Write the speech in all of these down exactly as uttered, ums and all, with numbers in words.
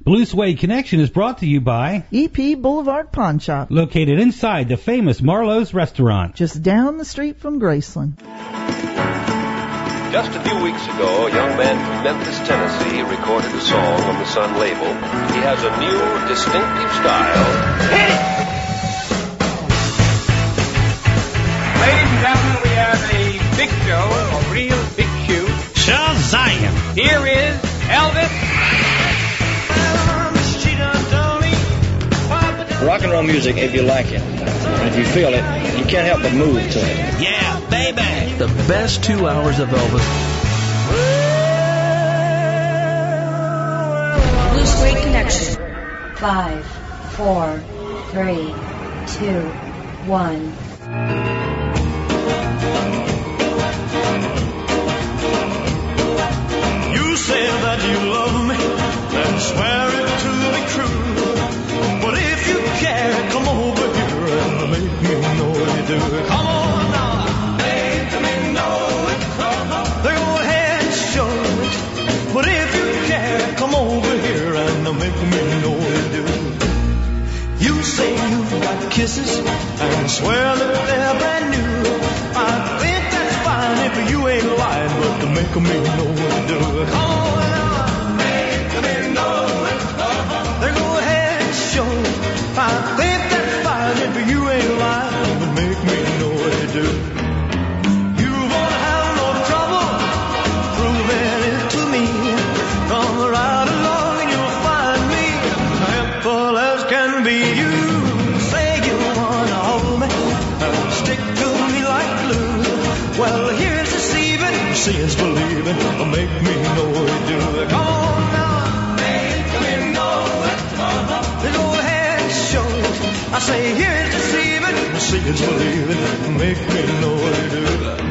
Blue Suede Connection is brought to you by E P Boulevard Pawn Shop, located inside the famous Marlowe's restaurant, just down the street from Graceland. Just a few weeks ago, a young man from Memphis, Tennessee, recorded a song on the Sun label. He has a new, distinctive style. Hit it! Ladies and gentlemen, we have a big show, a real big shoot. Shazam! Here is Elvis. Rock and roll music, if you like it, and if you feel it, you can't help but move to it. Yeah, baby! The best two hours of Elvis. Blue Suede Connection. Five, four, three, two, one. You say that you love me and swear it to be true. But if you care, come over here and make me know you do. Come on now, make me know it. Go ahead and show it. But if you care, come over here and make me know you do. You say you've got kisses and swear that they're brand new. I think that's fine if you ain't lying, but to make me know what to do. Come on now, make me know it. Then go ahead and show it. I think that's fine if you ain't lying, but make me know what to do. You won't have no trouble proving it to me. Come right along and you'll find me simple as can be. You say you wanna hold me and stick to me like glue. Well, here's deceiving, seeing's believing. Make me know what to do. Come on now, make me know it. Then go ahead and show it. I say here's deceiving, seeing's believing. Make me know what to do.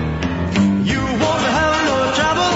You won't have no trouble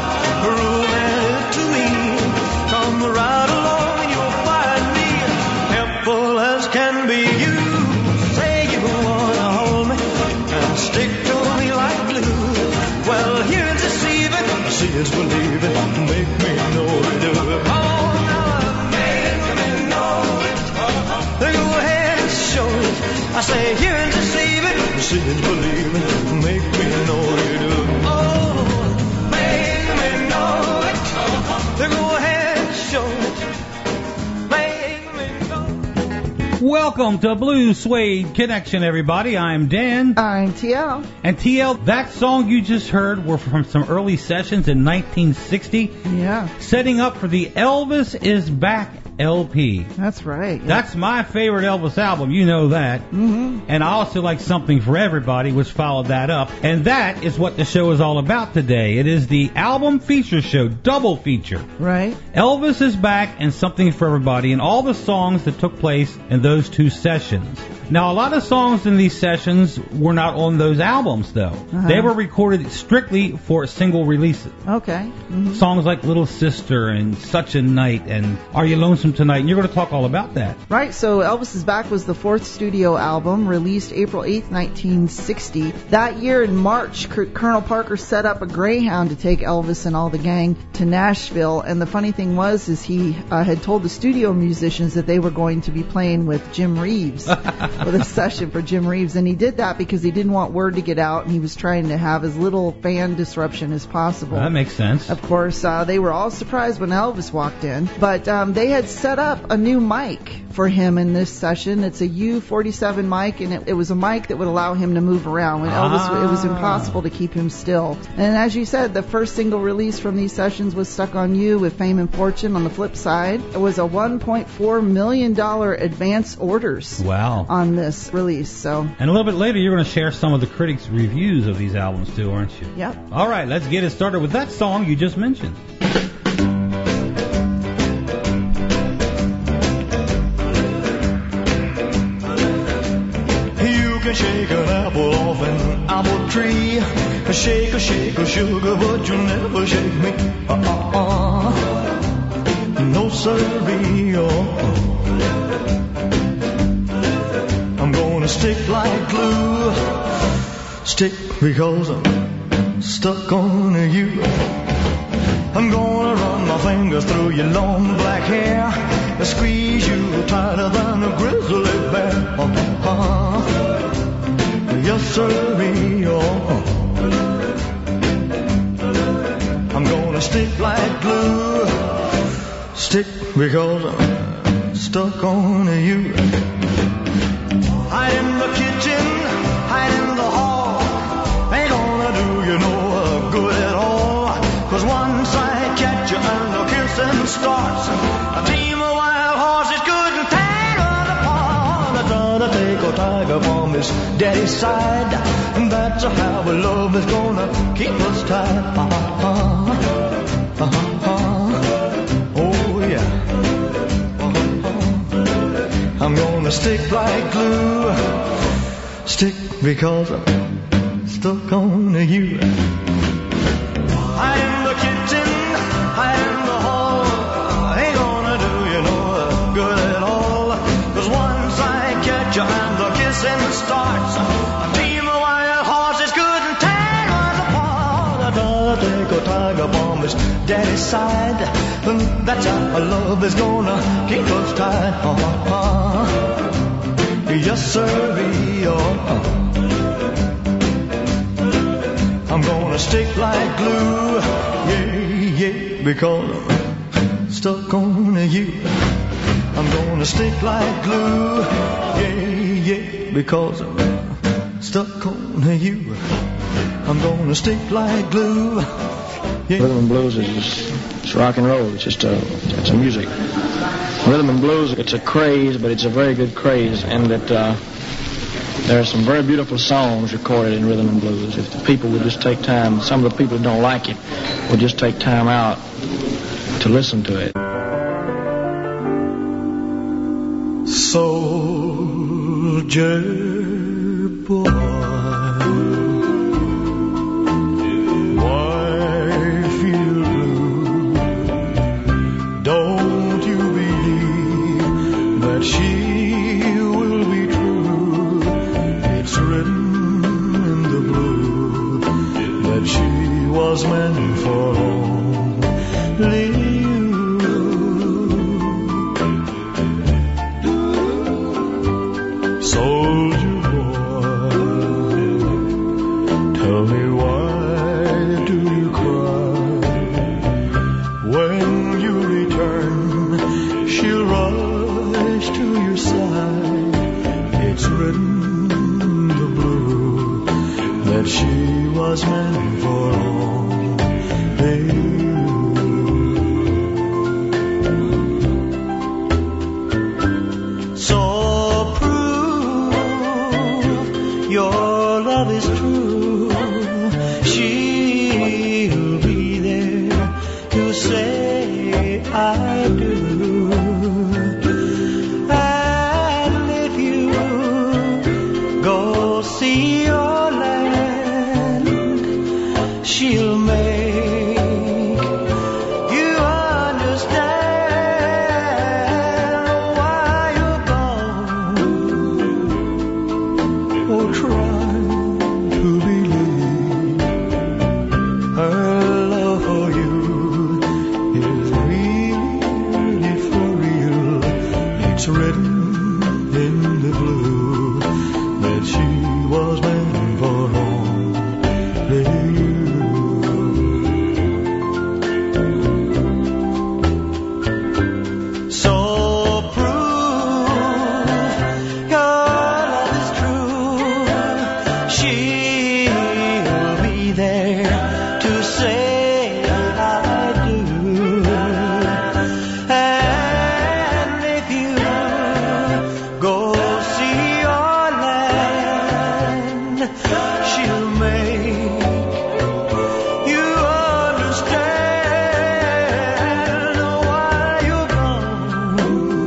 proving it to me. Come right along and you'll find me helpful as can be. You say you wanna hold me and stick to me like glue. Well, here's deceiving, seeing's believing. Make me know what to do. Come on now, make me know it. Then go ahead and show it. I say here's deceiving, seeing's believing. Make me know what you do. Oh, make me know it. Then go ahead and show it. Make me know it. Welcome to Blue Suede Connection, everybody. I'm Dan. I'm T L. And T L, that song you just heard were from some early sessions in nineteen sixty. Yeah. Setting up for the Elvis Is Back L P. That's right. Yeah. That's my favorite Elvis album, you know that. Mm-hmm. And I also like Something for Everybody, which followed that up. And that is what the show is all about today. It is the album feature show, double feature. Right. Elvis Is Back and Something for Everybody, and all the songs that took place in those two sessions. Now, a lot of songs in these sessions were not on those albums, though. Uh-huh. They were recorded strictly for single releases. Okay. Mm-hmm. Songs like Little Sister and Such a Night and Are You Lonesome Tonight? And you're going to talk all about that. Right, so Elvis Is Back was the fourth studio album, released April eighth, nineteen sixty. That year in March, Colonel Parker set up a Greyhound to take Elvis and all the gang to Nashville. And the funny thing was, is he uh, had told the studio musicians that they were going to be playing with Jim Reeves with a session for Jim Reeves. And he did that because he didn't want word to get out, and he was trying to have as little fan disruption as possible. That makes sense. Of course, uh, they were all surprised when Elvis walked in. But um, they had set up a new mic for him in this session. It's a U forty-seven mic, and it, it was a mic that would allow him to move around. When Elvis, ah. it was impossible to keep him still. And as you said, the first single release from these sessions was Stuck on You with Fame and Fortune. On the flip side, it was a one point four million dollars advance orders wow. on this release. So, and a little bit later, you're going to share some of the critics' reviews of these albums too, aren't you? Yep. All right, let's get it started with that song you just mentioned. Shake an apple off an apple tree. Shake a shake a sugar, but you never shake me. Uh-uh-uh. No siree. Oh. I'm gonna stick like glue. Stick because I'm stuck on you. I'm gonna run my fingers through your long black hair. sirree, oh. I'm gonna stick like glue. Stick because I'm stuck on you. Hide in the kitchen, hide in the hall. Ain't gonna do you no good at all. Cause once I catch you and the kissing starts, a team of wild horses couldn't tear us apart. I gotta take a tiger from his daddy's side, and that's how our love is gonna keep us tied. Uh-huh, uh-huh, uh-huh. Oh yeah. Uh-huh. I'm gonna stick like glue. Stick because I'm stuck on you. Hide in the kitchen, hide in the hall. Ain't gonna do you no good at all. Cause once I catch you and the kissing starts, a team of wild horses couldn't tear us apart. I gotta take a tiger from his daddy's side, and that's how our love is gonna keep us tied. Uh-huh. Yes, sirree, oh. I'm gonna stick like glue, yeah, yeah, because I'm stuck on you. I'm gonna stick like glue, yeah, yeah, because I'm stuck on you. I'm gonna stick like glue, yeah. Rhythm and blues is it's rock and roll. It's just a, it's a music. Rhythm and blues, it's a craze, but it's a very good craze, and that uh, there are some very beautiful songs recorded in rhythm and blues. If the people would just take time, some of the people who don't like it would just take time out to listen to it. Soldier boy, why feel blue? Don't you believe that she will be true? It's written in the blue that she was meant for only you. Soldier boy, tell me why do you cry? When you return, she'll rush to your side. It's written in the blue that she was meant for only you. So your love is true. She'll be there to say I do. And if you go see your land, she'll make you understand why you're gone. Oh, try to believe her love for you is really for real. It's written in the blue that she was meant for only you. So prove your love is true. She'll be there to say I do. And if you go see your land, she'll make you understand why you're gone.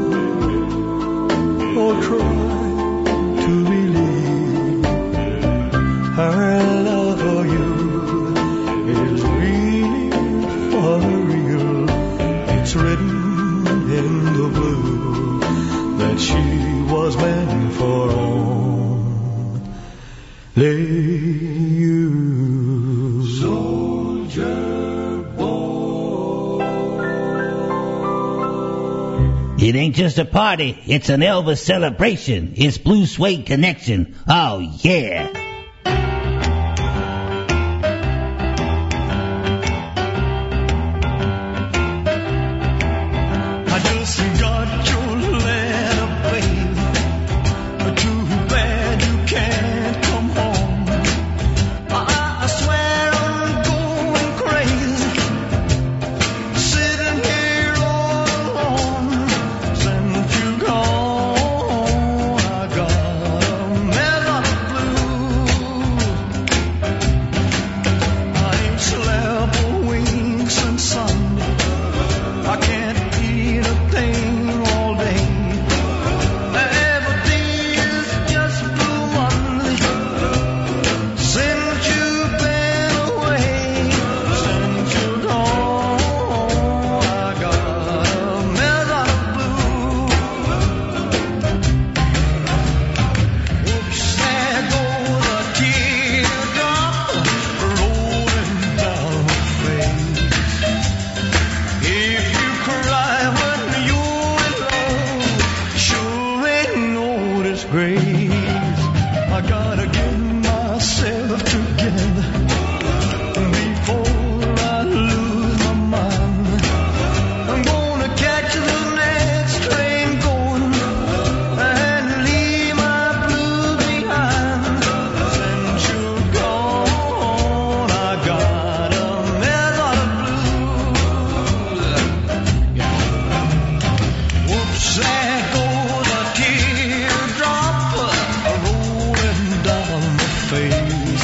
Oh, try to believe her love for you is really for real. It's written in the blue that she was meant for only you. Soldier boy. It ain't just a party, it's an Elvis celebration. It's Blue Suede Connection. Oh, yeah. just got your letter, babe. Too bad you can't come home. I, I swear I'm going crazy, sitting here all alone. Since you gone, I got a mess of blues. I ain't slept a wink since Sunday. I can't eat a thing all day. Everything is just blue Monday. Since you've been away, since you're gone, I got a mess of blues. Oops, there goes a teardrop rolling down my face. If you cry when you're alone, sure ain't no disgrace. I gotta get myself together before I lose my mind. I'm gonna catch the next train going and leave my blues behind. Since you're gone, I got a mess of blues. Whoops, there goes a teardrop rolling down my face.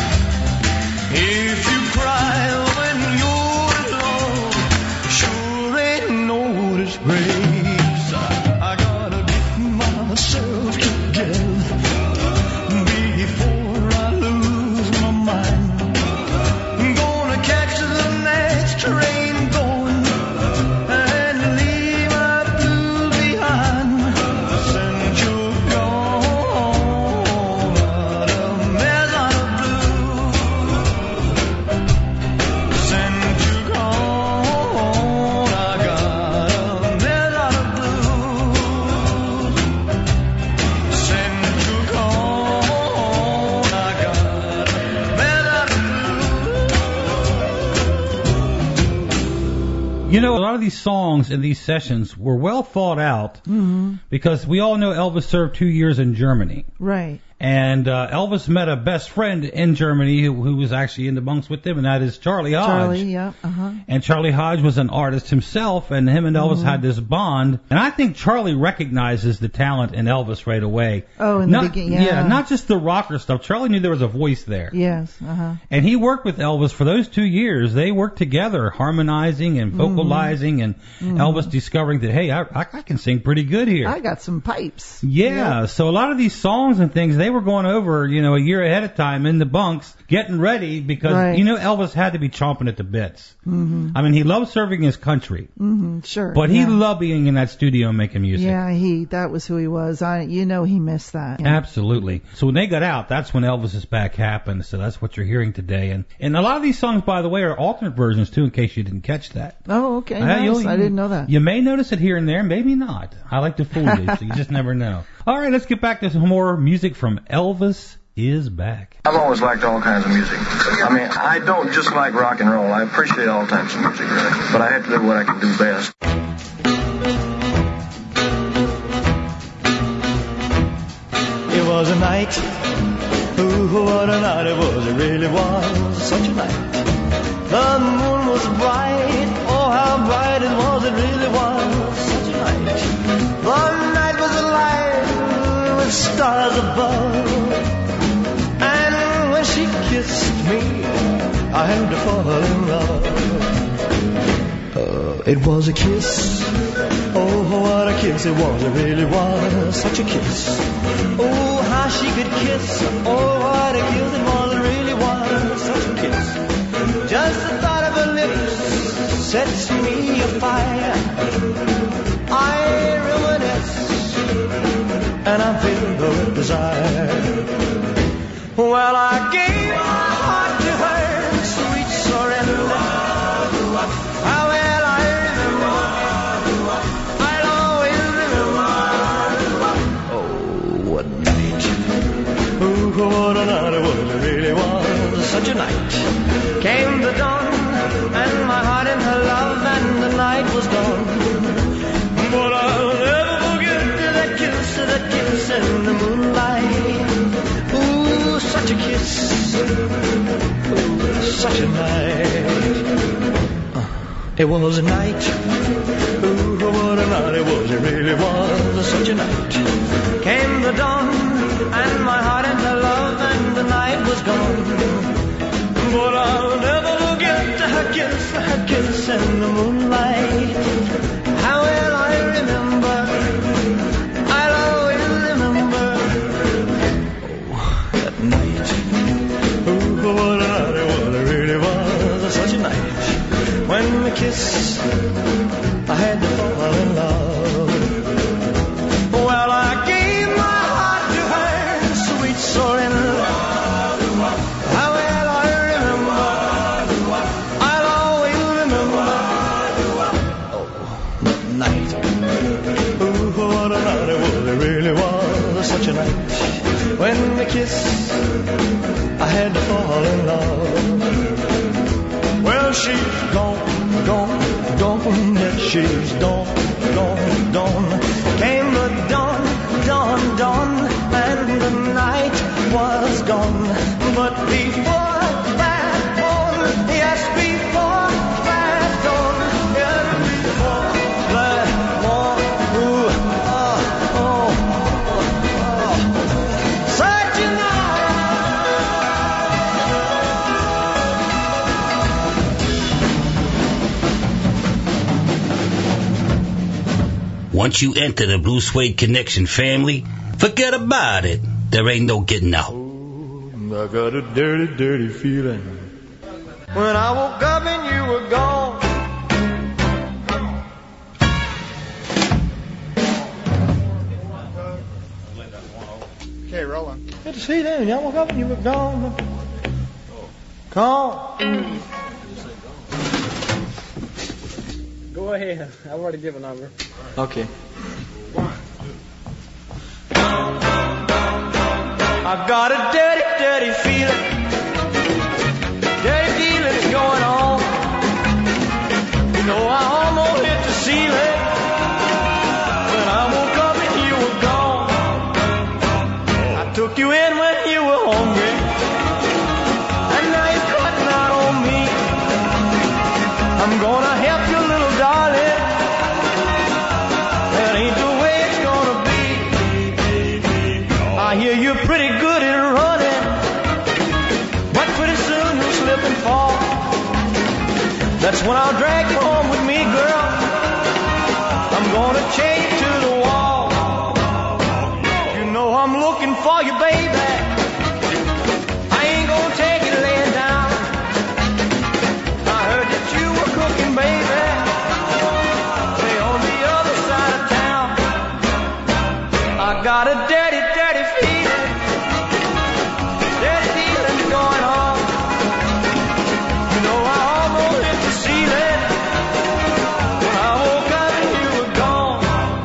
If you cry when you're alone, sure ain't no disgrace. I gotta get myself together before I lose my mind. I'm gonna catch the next train going and leave my blues behind. Since you're gone, got a mess of blues. Since you're gone, I got a mess of blues. Since you're gone, I got a mess of blues. You know, a lot of these songs in these sessions were well thought out because we all know Elvis served two years in Germany. Right. And uh, Elvis met a best friend in Germany who, who was actually in the bunks with him, and that is Charlie Hodge. Charlie, yeah, uh-huh. And Charlie Hodge was an artist himself, and him and Elvis had this bond. And I think Charlie recognizes the talent in Elvis right away. Oh, in the Not- beginning, yeah. not just the rocker stuff. Charlie knew there was a voice there. Yes, uh-huh. And he worked with Elvis for those two years. They worked together, harmonizing and vocalizing, and Elvis discovering that, hey, I, I, I can sing pretty good here. I got some pipes. Yeah, so a lot of these songs and things, they were going over, you know, a year ahead of time in the bunks, getting ready because, Right. you know, Elvis had to be chomping at the bits. Mm-hmm. I mean, he loved serving his country, Mm-hmm. Sure. but he yeah. loved being in that studio and making music. Yeah, he, that was who he was. I, you know, he missed that. Yeah. Absolutely. So when they got out, that's when Elvis's back happened. So that's what you're hearing today. And and a lot of these songs, by the way, are alternate versions too, in case you didn't catch that. Oh, okay. Uh, Nice. you'll- I didn't know that. You may notice it here and there, maybe not. I like to fool you, so you just never know. All right, let's get back to some more music from Elvis is Back. I've always liked all kinds of music. I mean, I don't just like rock and roll. I appreciate all types of music, really. But I have to do what I can do best. It was a night, ooh, what a night it was, it really was such a night. The moon was bright, oh how bright it was, it really was such a night. The night was alive with stars above, and when she kissed me, I had to fall in love. Uh, it was a kiss, oh what a kiss it was, it really was such a kiss. Oh, how she could kiss. Oh, what a kiss it was. It really was such a kiss. Just the thought of her lips sets me afire. I reminisce, and I'm filled with desire. Well, I gave my heart to her in sweet surrender. How well I remember. I'll always remember. What a night. Ooh, what a night it was. It really was such a night. Came the dawn, and my heart in her love, and the night was gone. But It was a night. Ooh, what a night it was. It really was such a night. Came the dawn, and my heart into love, and the night was gone. But I'll never forget her kiss, her kiss in the moonlight. How well I remember, I'll always remember. Oh, that night. Ooh, what a night it was. It really was such a night. When we kissed, I had to fall in love. Well, I gave my heart to her, sweet surrender. How well I remember, I'll always remember. Oh, that night. Ooh, what a night it was. It really was such a night. When we kissed, I had to fall in love. Well, she's gone, gone, gone, yes, she's gone, gone, gone. Came the dawn, dawn, dawn, and the night was gone. But before that dawn, yes, before that dawn, yes, before that dawn, ooh, oh, oh, oh, oh, such a night. Once you enter the Blue Suede Connection family, forget about it. There ain't no getting out. Oh, I got a dirty, dirty feeling when I woke up and you were gone. Okay, rolling. Good to see you then. I woke up and you were gone. Call. Go ahead. I've already given a number. Okay. I've got a dirty, dirty feeling. Dirty feeling's going on. You know I almost hit the ceiling when I woke up and you were gone. I took you in when you were hungry, and now you're cutting out on me. I'm gonna help you, little darling. That ain't the way it's gonna be. I hear you're pretty good at running, but pretty soon you'll slip and fall. That's when I'll drag you home with me, girl. I'm gonna chain you to the wall. You know I'm looking for you, baby. I ain't gonna take it laying down. I heard that you were cooking, baby, way on the other side of town. I got a dirty, dirty feeling. Dirty feeling's going on. You know I almost hit the ceiling when I woke up and you were gone.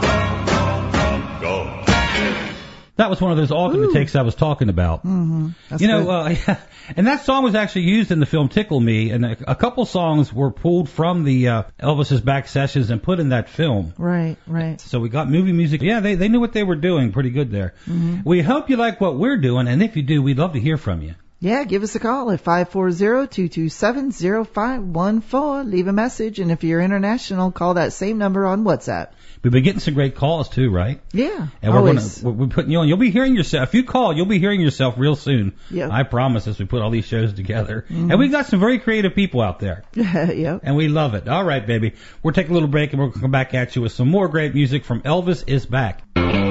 Gone. That was one of those alternate Ooh. takes I was talking about. Mm-hmm. That's You know, good. uh, and that song was actually used in the film Tickle Me, and a, a couple songs were pulled from the uh, Elvis's back sessions and put in that film. Right, right. So we got movie music. Yeah, they, they knew what they were doing pretty good there. Mm-hmm. We hope you like what we're doing, and if you do, we'd love to hear from you. Yeah, give us a call at five four zero, two two seven, zero five one four. Leave a message, and if you're international, call that same number on WhatsApp. We've been getting some great calls too, right? Yeah, And we're always. gonna we're putting you on. You'll be hearing yourself. If you call, you'll be hearing yourself real soon. Yep. I promise. As we put all these shows together, Mhm. and we got some very creative people out there, Yep. and we love it. All right, baby. We'll take a little break, and we're gonna come back at you with some more great music from Elvis Is Back.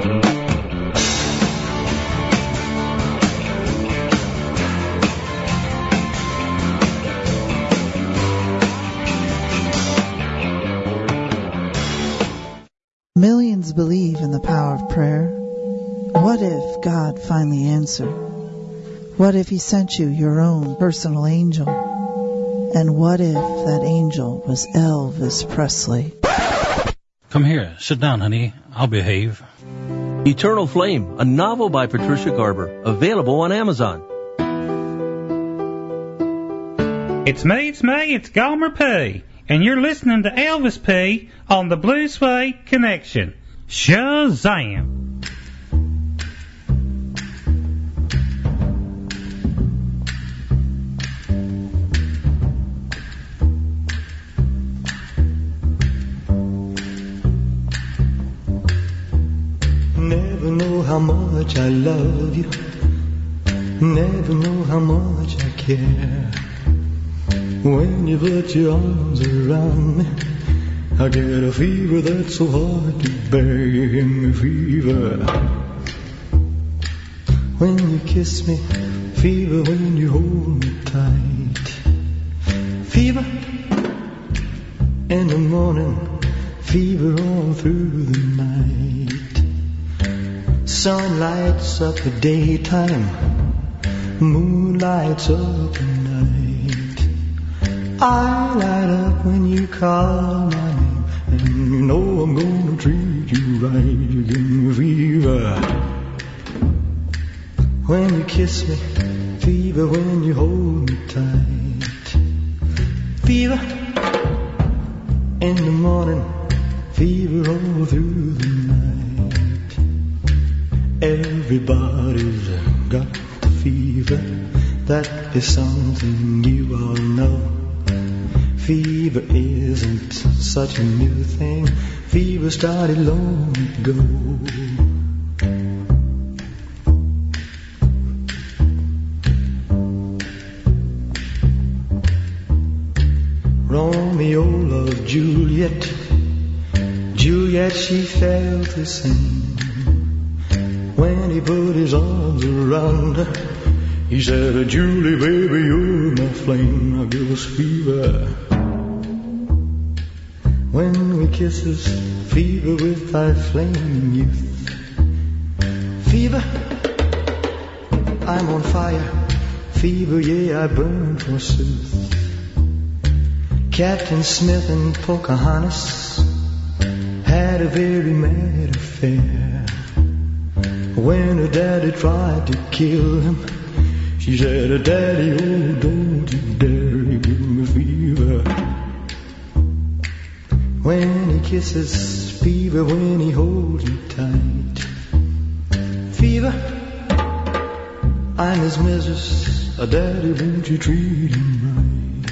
Millions believe in the power of prayer. What if God finally answered? What if He sent you your own personal angel? And what if that angel was Elvis Presley? Come here. Sit down, honey. I'll behave. Eternal Flame, a novel by Patricia Garber, available on Amazon. It's me, it's me, it's Gomer P. And you're listening to Elvis P. on the Blue Suede Connection. Shazam! Never know how much I love you. Never know how much I care. When you put your arms around me, I get a fever that's so hard to bear. You give me fever when you kiss me, fever when you hold me tight. Fever in the morning, fever all through the night. Sun lights up the daytime, moon lights up the night. I light up when you call my name, and you know I'm gonna treat you right. You give me fever when you kiss me, fever when you hold me tight. Fever in the morning, fever all through the night. Everybody's got the fever, that is something you all know. Fever isn't such a new thing, fever started long ago. Romeo loved Juliet, Juliet she felt the same. When he put his arms around her, he said, Julie baby you're my flame, I'll give us fever. When we kisses, fever with thy flaming youth. Fever, I'm on fire, fever yeah I burn forsooth. Captain Smith and Pocahontas had a very mad affair. When her daddy tried to kill him, she said, Daddy, oh, don't you dare give me fever. When he kisses, fever when he holds you tight. Fever, I'm his missus, a daddy, won't you treat him right?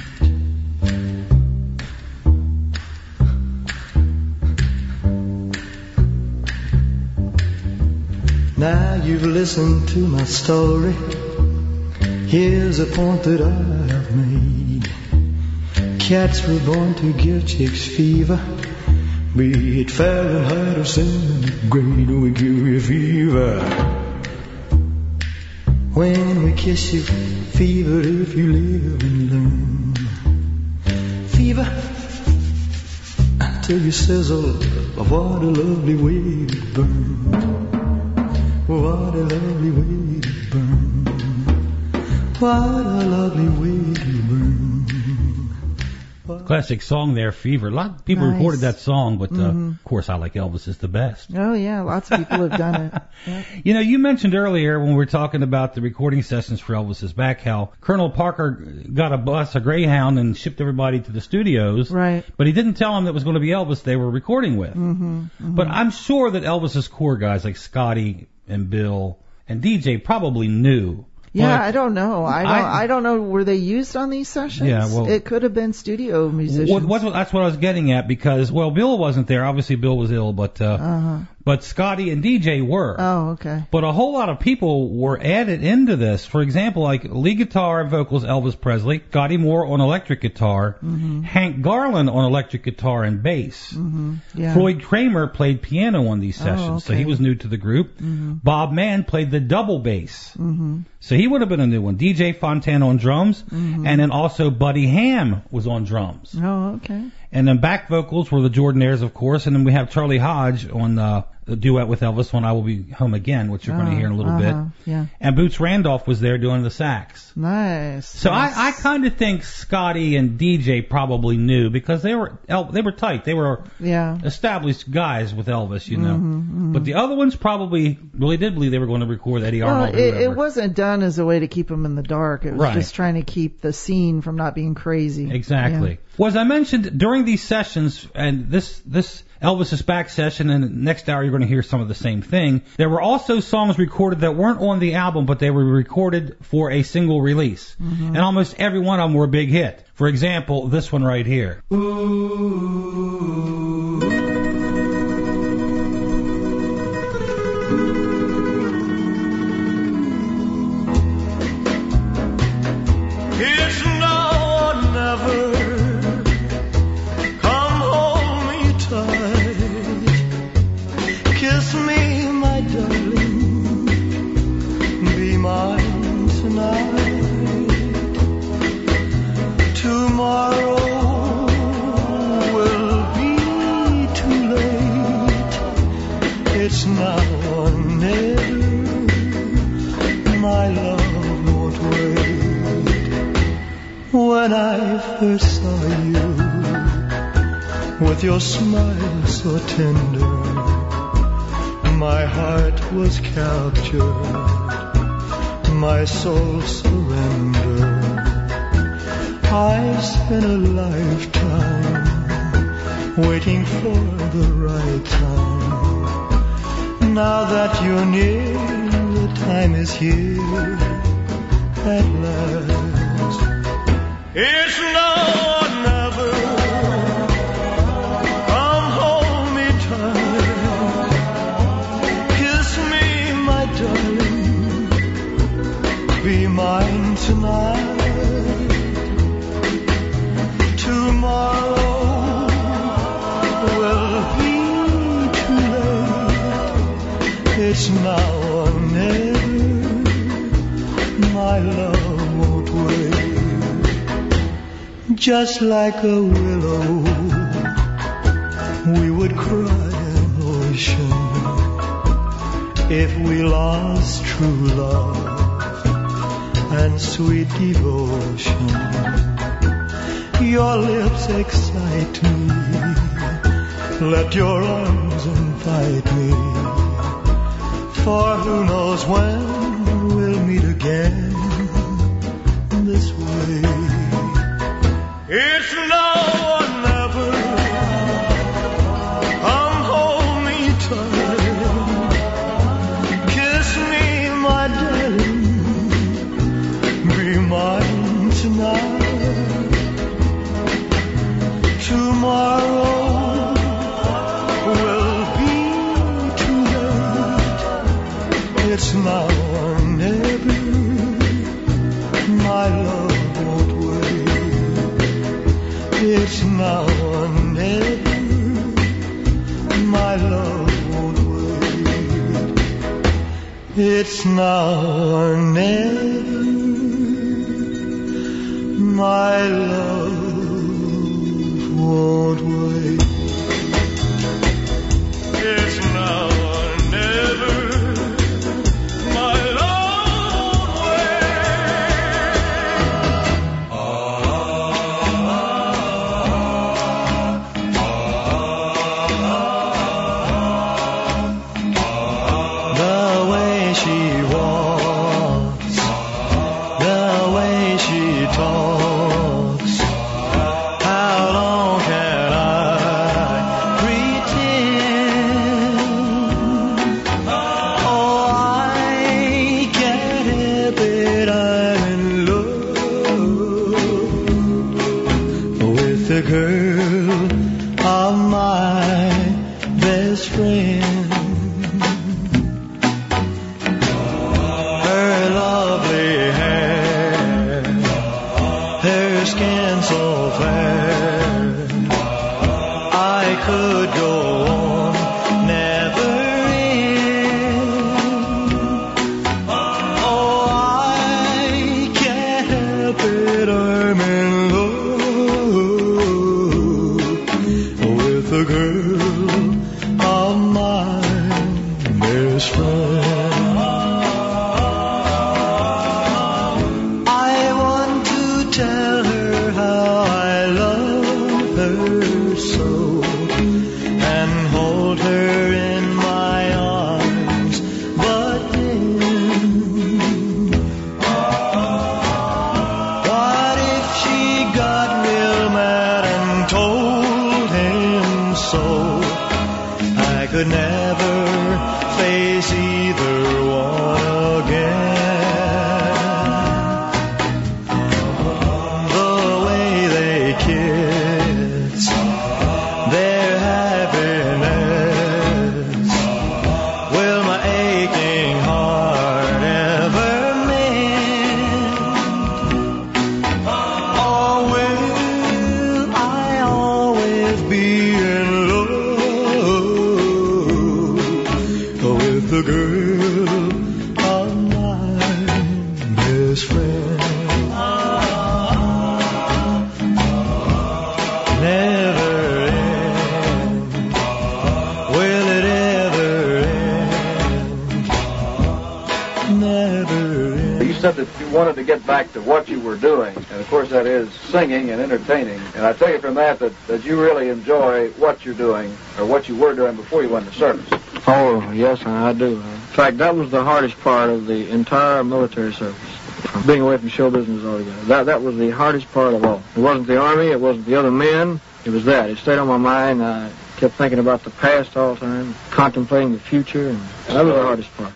Now you've listened to my story. Here's a point that I have made. Cats were born to give chicks fever, be it Fahrenheit or centigrade. We give you fever when we kiss you, fever if you live and learn. Fever till you sizzle, what a lovely way to burn. What a lovely way to burn. What a lovely way to burn. What Classic song there, Fever. A lot of people Nice. recorded that song, but Mhm. uh, of course I like Elvis is the best. Oh yeah, lots of people have done it. Yeah. You know, you mentioned earlier when we were talking about the recording sessions for Elvis's back how Colonel Parker got a bus, a Greyhound, and shipped everybody to the studios. Right. But he didn't tell them that it was going to be Elvis they were recording with. Mm-hmm, mm-hmm. But I'm sure that Elvis's core guys like Scotty and Bill and D J probably knew. Yeah, Like, I don't know. I don't. I- I, don't know. Were they used on these sessions? Yeah, well- it could have been studio musicians. What, what, that's what I was getting at because, well, Bill wasn't there. Obviously, Bill was ill, but uh, Uh-huh. but Scotty and D J were. Oh, okay. But a whole lot of people were added into this. For example, like lead guitar and vocals, Elvis Presley, Scotty Moore on electric guitar, Mm-hmm. Hank Garland on electric guitar and bass. Mm-hmm. Yeah. Floyd Kramer played piano on these sessions, Oh, so he okay. was new to the group. Mm-hmm. Bob Mann played the double bass, Mm-hmm. so he would have been a new one. D J Fontana on drums, Mhm. and then also Buddy Ham was on drums. Oh, okay. And then back vocals were the Jordanaires, of course, and then we have Charlie Hodge on uh, the duet with Elvis on I Will Be Home Again, which you're going to hear in a little uh-huh. bit. Yeah. And Boots Randolph was there doing the sax. Nice. So nice. I, I kind of think Scotty and D J probably knew because they were El- they were tight. They were Yeah. established guys with Elvis, you know. Mhm, mhm. But the other ones probably really did believe they were going to record Eddie Well, Arnold. or it, whoever. it wasn't done as a way to keep them in the dark. It was Right. just trying to keep the scene from not being crazy. Exactly. Well, as I mentioned during these sessions, and this this Elvis is Back session, and next hour you're going to hear some of the same thing. There were also songs recorded that weren't on the album, but they were recorded for a single release, Mhm. and almost every one of them were a big hit. For example, this one right here. It's now or never. Come hold me tight. Kiss me, my darling. Be mine tonight. Tomorrow will be too late. It's now or never. My love won't wait. When I first saw you, with your smile so tender, my heart was captured, my soul surrendered. I spent a lifetime waiting for the right time. Now that you're near, the time is here at last. It's now or never. Come hold me tight. Kiss me, my darling. Be mine tonight. Tomorrow will be too late. It's now or never. My love won't wait. Just like a willow, we would cry an ocean if we lost true love and sweet devotion. Your lips excite me, let your arms invite me, for who knows when we'll meet again this way. It's now or never. Come hold me tight. Kiss me, my darling. Be mine tonight. Tomorrow will be too late. It's now or never. My love won't wait. It's now or never. My love won't wait. It's now or never. My love won't wait. It's now or never. My love won't The way she walks, the way she talks, how long can I pretend? Oh, I can't help it, I'm in love with the girl of my best friend. Her lovely hair, her skin so fair, I could go on, never end. Oh, I can't help it, I'm in love with the girl of my best friend. I want to tell her how I love her so, and hold her in my arms, but then what if she got real mad and told him so? I could never face either one again. The way they kiss, their happiness, well, my the girl of my best friend. Never end. Will it ever end? Never end. You said that you wanted to get back to what you were doing, and of course that is singing and entertaining. And I take it from that that, that you really enjoy what you're doing, or what you were doing before you went into service. Oh, yes, I do. In fact, that was the hardest part of the entire military service. Being away from show business altogether. That that was the hardest part of all. It wasn't the Army, it wasn't the other men, it was that. It stayed on my mind. I kept thinking about the past all the time, contemplating the future, and that was the hardest part.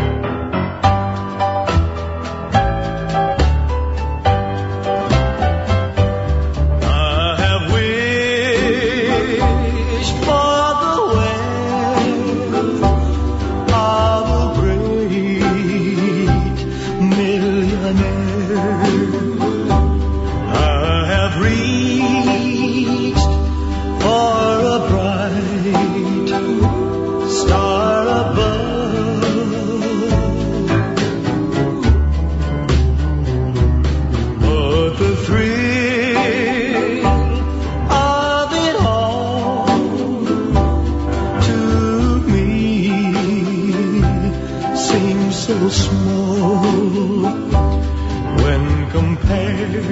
So small when compared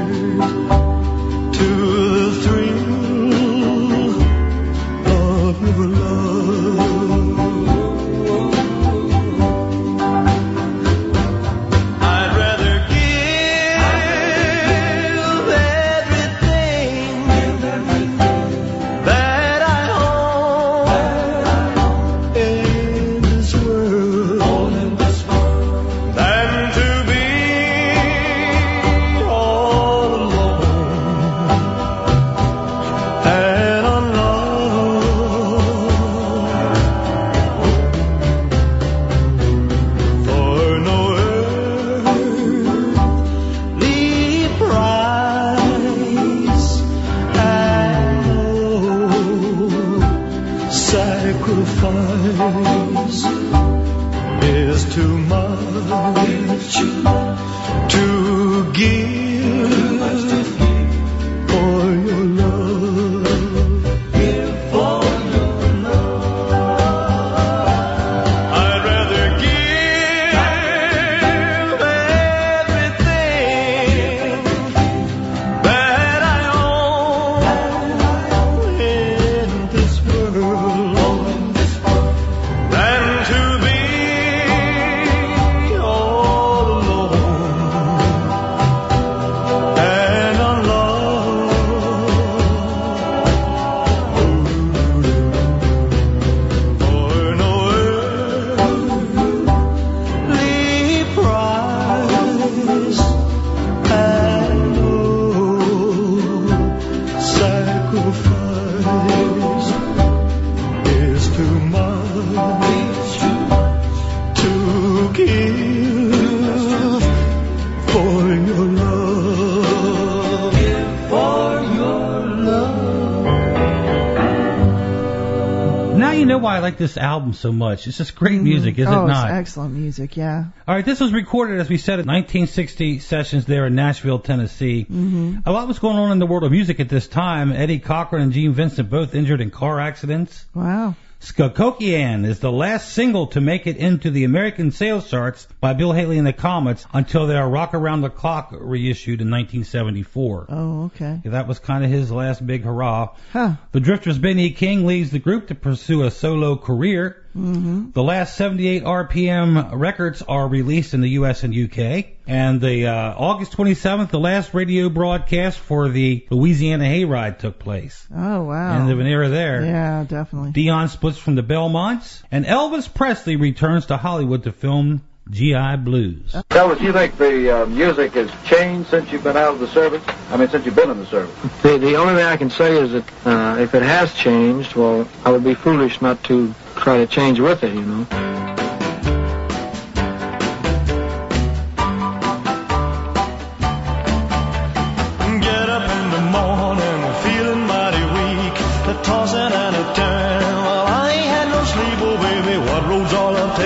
to the thrill of your love. I'd rather give everything that I own in this world than to be all alone and unloved. For no earthly price and no sacrifice is too much to give for your love. Give for your love. I'd rather give everything that I own in this world than to be all alone and unloved. For no earthly price and no sacrifice is too much to give for your love. Give for your love. Now you know why I like this album so much. It's just great music, is oh, it not? It's excellent music, yeah. All right, this was recorded, as we said, at nineteen sixty sessions there in Nashville, Tennessee. Mm-hmm. A lot was going on in the world of music at this time. Eddie Cochran and Gene Vincent both injured in car accidents. Wow. Skokokian is the last single to make it into the American sales charts by Bill Haley and the Comets until their Rock Around the Clock reissued in nineteen seventy-four. Oh, okay. That was kind of his last big hurrah. Huh. The Drifters' Benny King leaves the group to pursue a solo career. Mm-hmm. The last seventy-eight R P M records are released in the U S and U K. And the uh, August twenty-seventh, the last radio broadcast for the Louisiana Hayride took place. Oh, wow. End of an era there. Yeah, definitely. Dion splits from the Belmonts. And Elvis Presley returns to Hollywood to film G I Blues. Elvis, you think the uh, music has changed since you've been out of the service? I mean, since you've been in the service? The, the only thing I can say is that uh, if it has changed, well, I would be foolish not to try to change with it, you know. Get up in the morning, feeling mighty weak, a tossing and a turn. Well, I ain't had no sleep, oh baby, what road's all I've taken?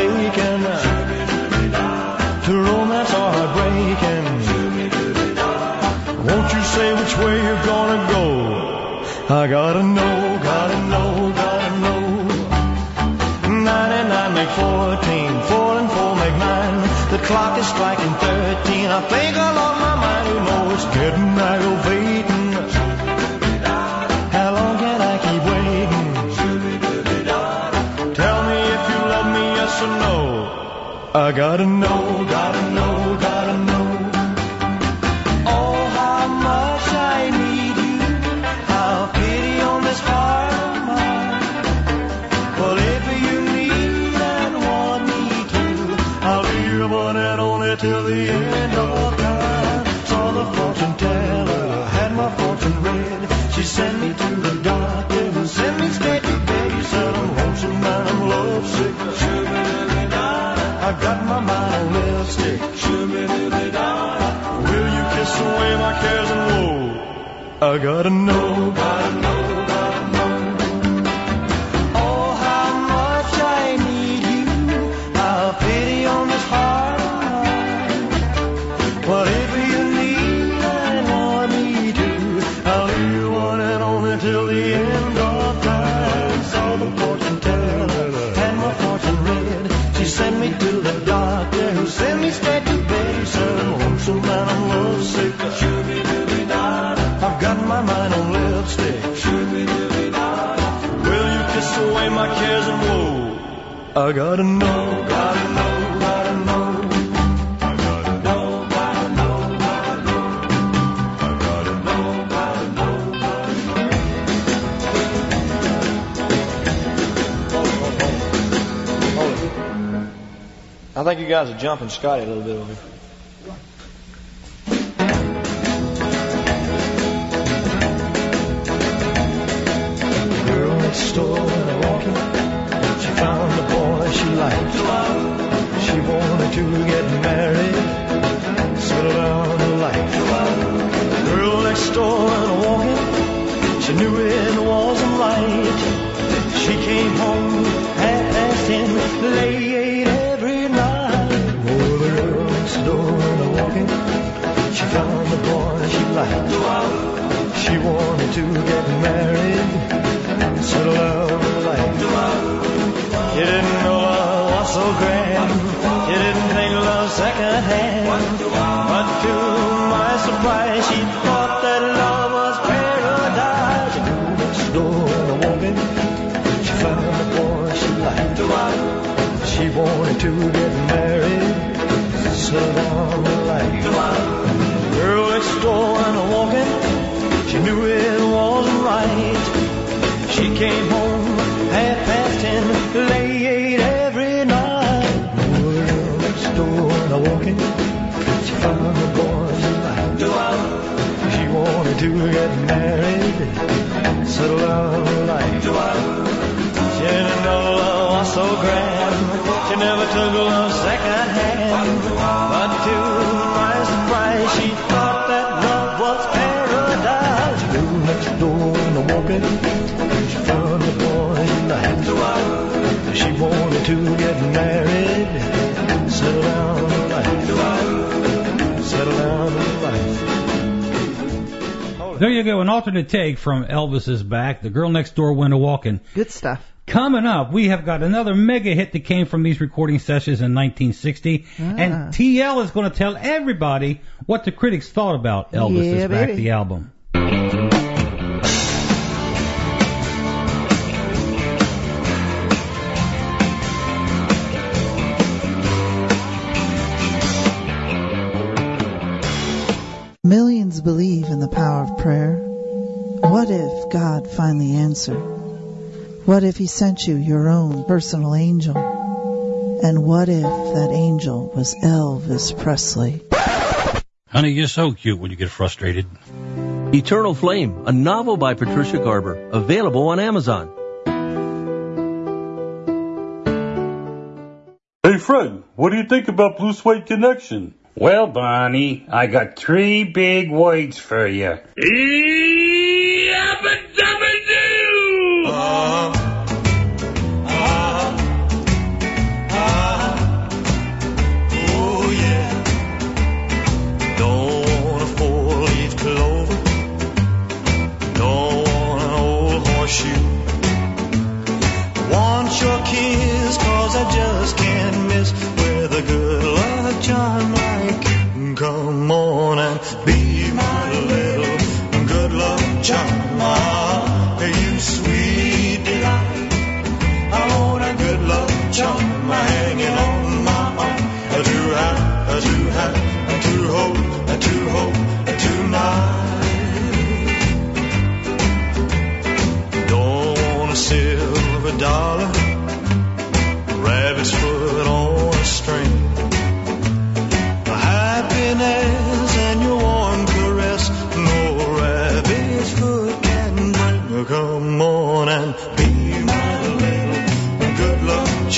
I gotta know, gotta know, gotta know. Nine and nine make fourteen, four and four make nine. The clock is striking thirteen. I think I lost my mind. You know it's getting aggravating. How long can I keep waiting? Tell me if you love me, yes or no. I gotta know, gotta know, gotta know. Oh, how much I need you. How pity on this heart of mine. Well, if you need and want me to, I'll be your one and only till the end of time. Saw the fortune teller, had my fortune read. She sent me to the doctor who sent me straight to bed. He said I'm lonesome and I'm lovesick. I got my mind on lipstick. Will you kiss away my cares and woe? I gotta know, gotta know, gotta know. Oh, how much I need you. How pity on this heart of mine. Well, if you need and want me to, I'll be your one and only till the end of time. Saw the fortune teller, had my fortune read. She sent me to the doctor who sent me straight to bed. He said I'm lonesome and I'm lovesick. I've got my mind on lipstick. Will you kiss away my cares and woe? I gotta know, gotta know, gotta know. I gotta know, gotta know, gotta know. I gotta know, gotta know, gotta know. I think you guys are jumping Scotty a little bit over here. Next door and walking, she found the boy she liked. She wanted to get married, settle down in life. Girl next door and walking, she knew it wasn't right. She came home half past ten, late every night. Oh, the girl next door and walking, she found the boy she liked. She wanted to get married, settle down in life. You didn't know love was so grand. You didn't think love second hand. But to my surprise, she thought that love was paradise. She knew next door and walking, she found the boy she liked. She wanted to get married, settle down in life. Girl next door and walking, she knew it wasn't right. She came home half past ten, late every night. Oh, the girl next door and walking, she found the boy she liked. She wanted to get married, settle down in life. She didn't know love was so grand. She never took love second hand. But to my surprise, she thought that love was paradise. She knew next door and walking, she found the boy she liked. She wanted to get married, settle down in life. Settle down in life. There you go, an alternate take from Elvis is Back. The Girl Next Door went a walking. Good stuff. Coming up, we have got another mega hit that came from these recording sessions in nineteen sixty. Ah. And T L is going to tell everybody what the critics thought about Elvis Yeah, is Back, baby. the album. Millions believe in the power of prayer. What if God finally answered? What if he sent you your own personal angel? And what if that angel was Elvis Presley? Honey, you're so cute when you get frustrated. Eternal Flame, a novel by Patricia Garber, available on Amazon. Hey Fred, what do you think about Blue Suede Connection? Well, Barney, I got three big words for you. Yabba-dabba-doo! Uh-huh. Uh-huh. Uh-huh. Oh, yeah. Don't want a four-leaf clover. Don't want an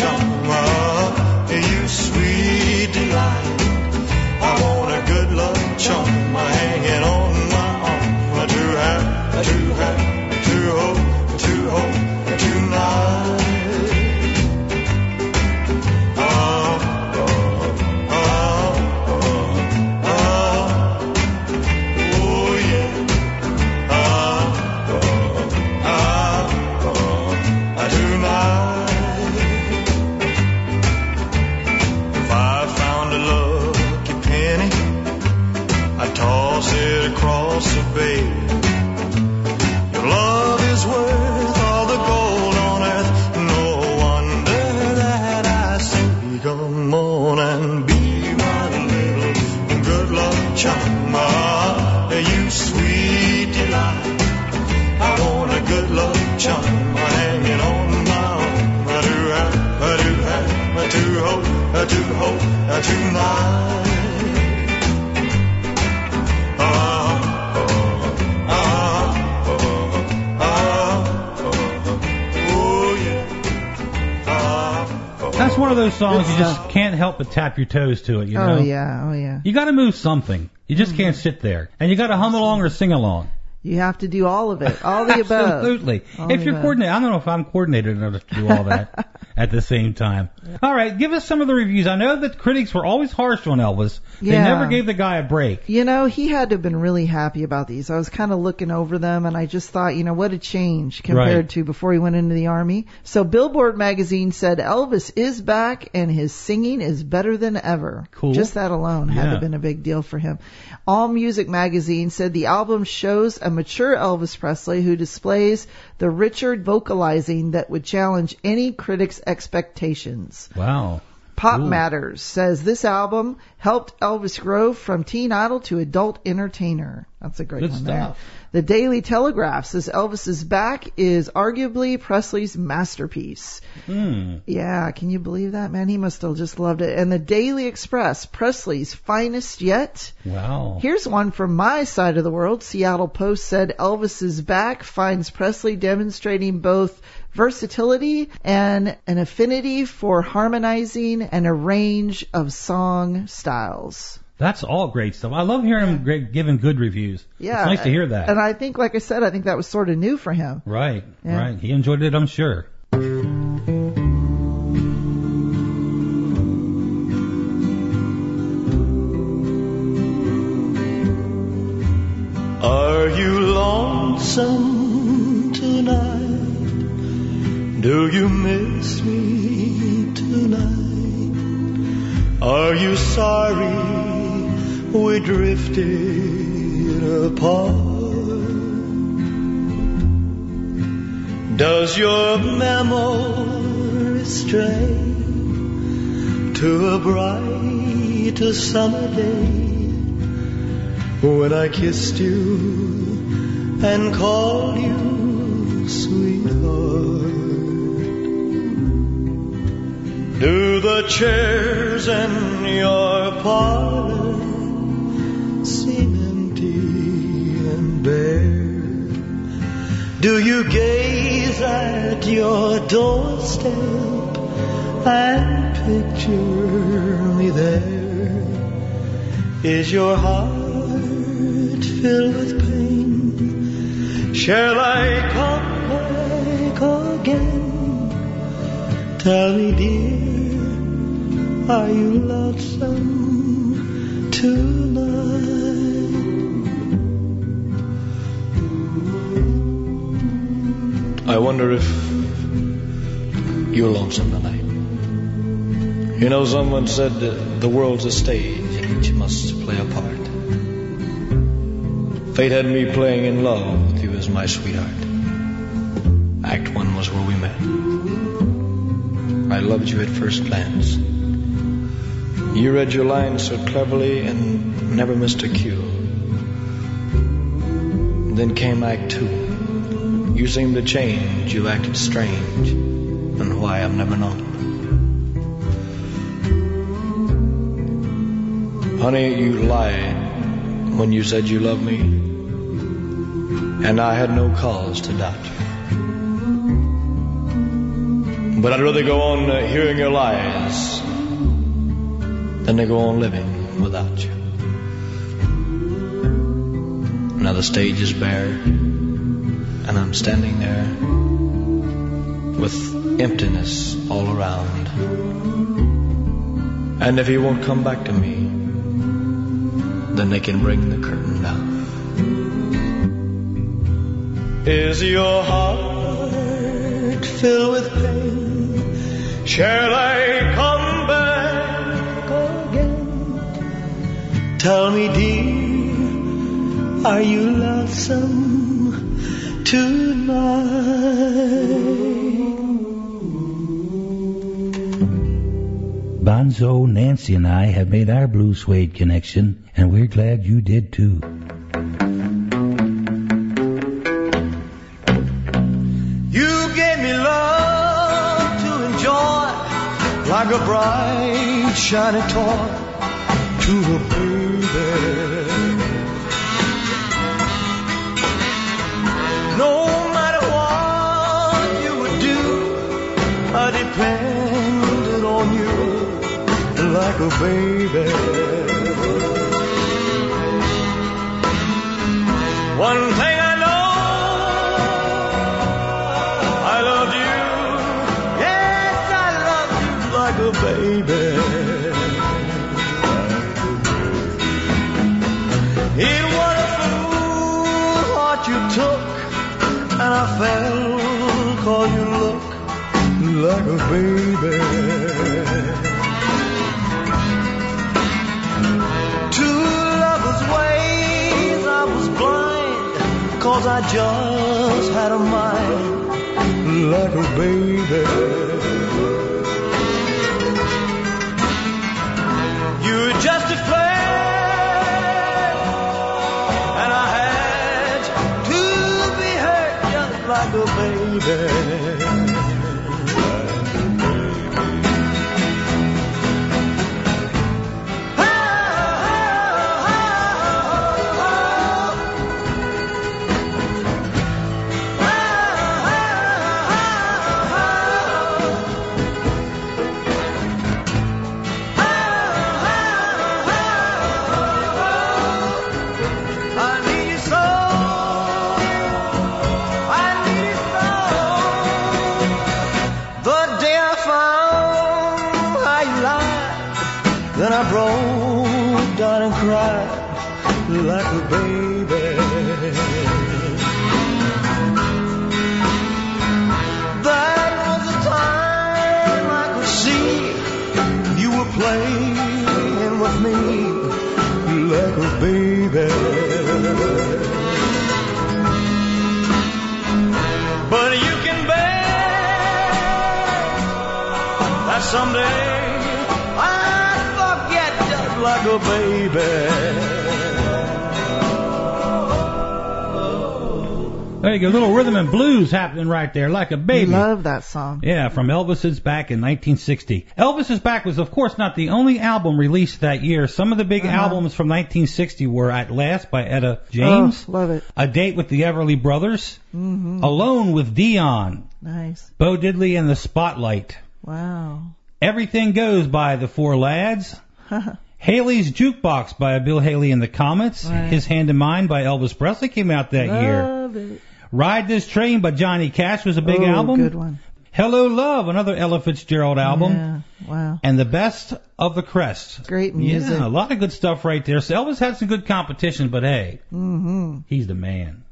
chum. Oh, you sweet delight. I want a good luck chum hanging on my arm. To have, to have, to hold, to hold tonight. Your love is worth all the gold on earth. No wonder that I say, come on and be my little good luck charm. Ah, you sweet delight. I want a good luck charm hanging on my arm. I do have, I do have, I do hope, I do hope, I tonight. That's one of those songs you just can't help but tap your toes to it, you know? Oh, yeah, oh, yeah. You got to move something. You just can't sit there. And you got to hum along or sing along. You have to do all of it, all the above. Absolutely. All if the you're above. coordinated, I don't know if I'm coordinated enough to do all that at the same time. All right, give us some of the reviews. I know that critics were always harsh on Elvis. They Yeah. never gave the guy a break. You know, he had to have been really happy about these. I was kind of looking over them, and I just thought, you know, what a change compared Right. to before he went into the Army. So Billboard magazine said Elvis is back, and his singing is better than ever. Cool. Just that alone had to Yeah. have been a big deal for him. All Music magazine said the album shows a mature Elvis Presley who displays the richer vocalizing that would challenge any critic's expectations. Wow. Pop Cool. Matters says this album helped Elvis grow from teen idol to adult entertainer. That's a great Good one there. stuff. The Daily Telegraph says Elvis is Back is arguably Presley's masterpiece. Hmm. Yeah, can you believe that, man? He must have just loved it. And the Daily Express, Presley's finest yet. Wow. Here's one from my side of the world. Seattle Post said Elvis is Back finds Presley demonstrating both versatility and an affinity for harmonizing and a range of song styles. That's all great stuff. I love hearing him great, giving good reviews. Yeah. It's nice to hear that. And I think, like I said, I think that was sort of new for him. Right, Yeah. right. He enjoyed it, I'm sure. Are you lonesome tonight? Do you miss me tonight? Are you sorry we drifted apart? Does your memory stray to a bright summer day when I kissed you and called you sweetheart? Do the chairs in your parlor seem empty and bare? Do you gaze at your doorstep and picture me there? Is your heart filled with pain? Shall I come back again? Tell me, dear, are you lonesome tonight? I wonder if you're lonesome tonight. You know, someone said that the world's a stage and each must play a part. Fate had me playing in love with you as my sweetheart. Act one was where we met. I loved you at first glance. You read your lines so cleverly and never missed a cue. Then came Act two. You seemed to change, you acted strange, and why I've never known. Honey, you lied when you said you loved me, and I had no cause to doubt you. But I'd rather go on uh, hearing your lies than to go on living without you. Now the stage is bare, and I'm standing there with emptiness all around. And if you won't come back to me, then they can bring the curtain down. Is your heart filled with pain? Shall I come back again? Tell me, dear, are you lonesome tonight? Bonzo, Nancy, and I have made our blue suede connection, and we're glad you did too. You gave me love to enjoy, like a bright, shiny toy to a baby. No matter what you would do, I depended on you like a baby. One thing I know, I loved you. Yes, I loved you like a baby. It was a fool what you took, and I fell 'cause you look like a baby. Two lovers' ways, I was blind, 'cause I just had a mind like a baby. You're just a flame, and I had to be hurt just like a baby. Then I broke down and cried like a baby. That was the time I could see you were playing with me like a baby. But you can bet that someday like a baby. There you go, little rhythm and blues happening right there, like a baby. Love that song. Yeah, from Elvis Is Back in nineteen sixty. Elvis Is Back was, of course, not the only album released that year. Some of the big uh-huh. albums from nineteen sixty were At Last by Etta James. Oh, love it. A Date with the Everly Brothers. Mm-hmm. Alone with Dion. Nice. Bo Diddley and the Spotlight. Wow. Everything Goes by the Four Lads. Haley's Jukebox by Bill Haley and the Comets. Right. His Hand in Mine by Elvis Presley came out that Love year. It. Ride This Train by Johnny Cash was a big oh, album. Good one. Hello Love, another Ella Fitzgerald album. Yeah, wow. And The Best of the Crest. Great music. Yeah, a lot of good stuff right there. So Elvis had some good competition, but hey, mm-hmm. he's the man.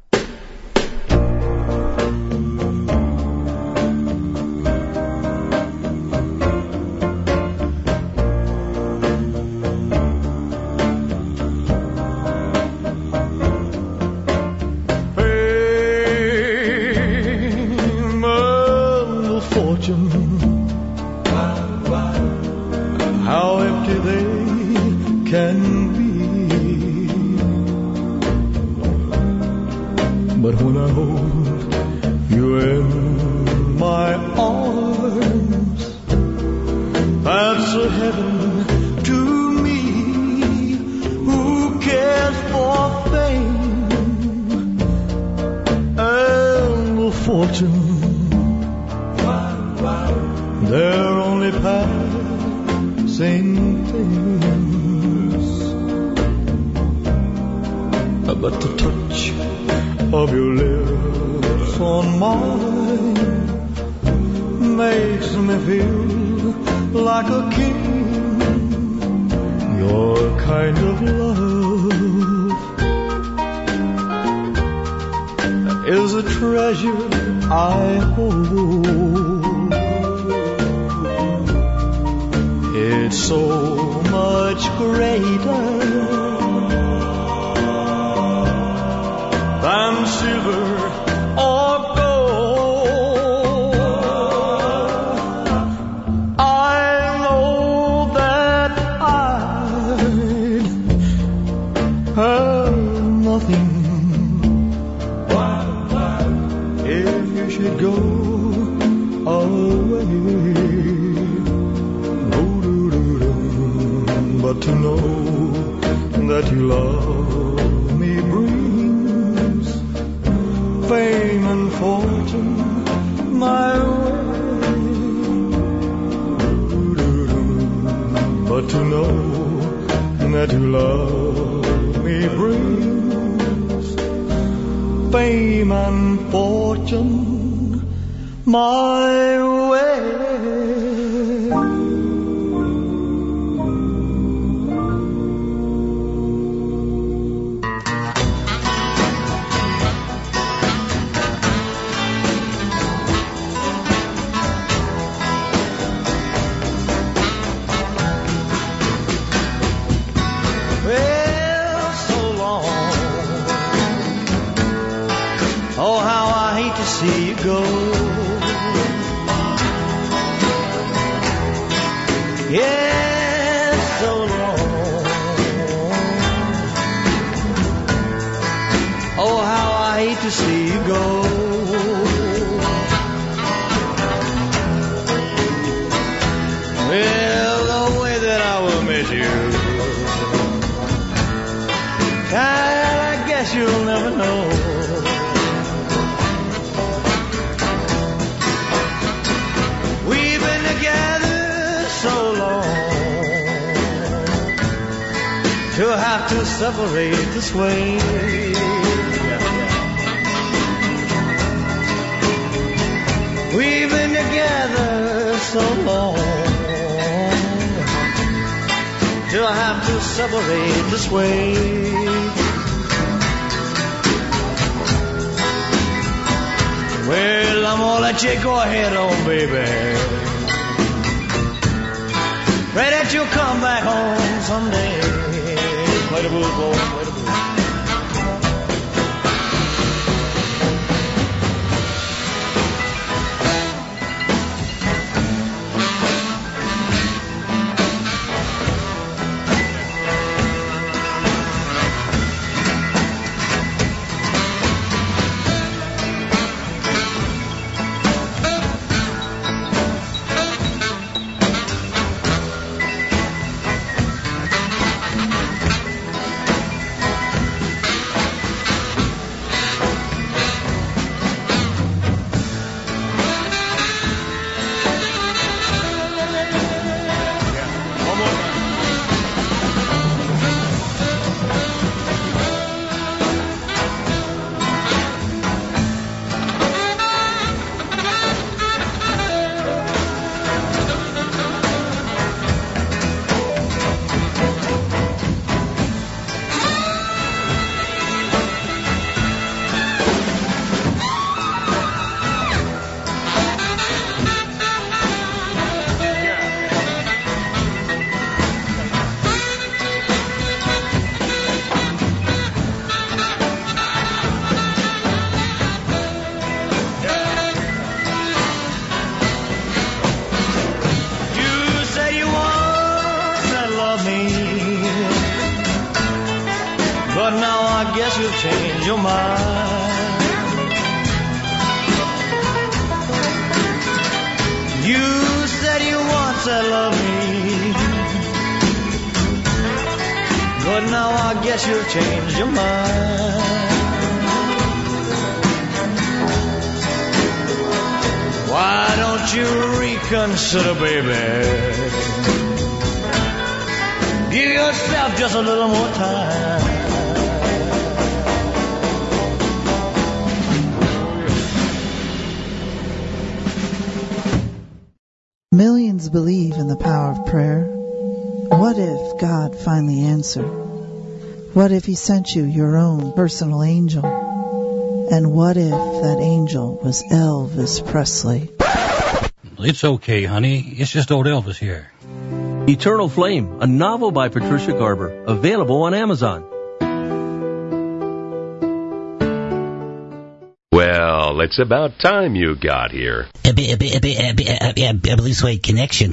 How empty they can be. But when I hold you in my arms, that's a heaven to me. Who cares for fame and fortune? but the touch of your lips on mine makes me feel like a king. Your kind of love is a treasure I hold. It's so much greater than silver or gold. I know that I'd have nothing if you should go away. But to know that you love me brings fame and fortune my way. But to know that you love me brings fame and fortune my way. See you go. Yes, so long. Oh, how I hate to see you go. Well, the way that I will miss you, I guess you'll never know. To have to separate this way. We've been together so long. To have to separate this way. Well, I'm gonna let you go ahead on, baby. Pray that you'll come back home someday. Play the blues, boy, play the blues. But now I guess you've changed your mind. You said you once had loved me, but now I guess you've changed your mind. Why don't you reconsider, baby? Give yourself just a little more time. Christians believe in the power of prayer. What if God finally answered? What if he sent you your own personal angel? And what if that angel was Elvis Presley? It's okay, honey. It's just old Elvis here. Eternal Flame, a novel by Patricia Garber, available on Amazon. Well, it's about time you got here. A, b- a, b- a, b- a, b- a, b- a, b- a Blue Suede Connection.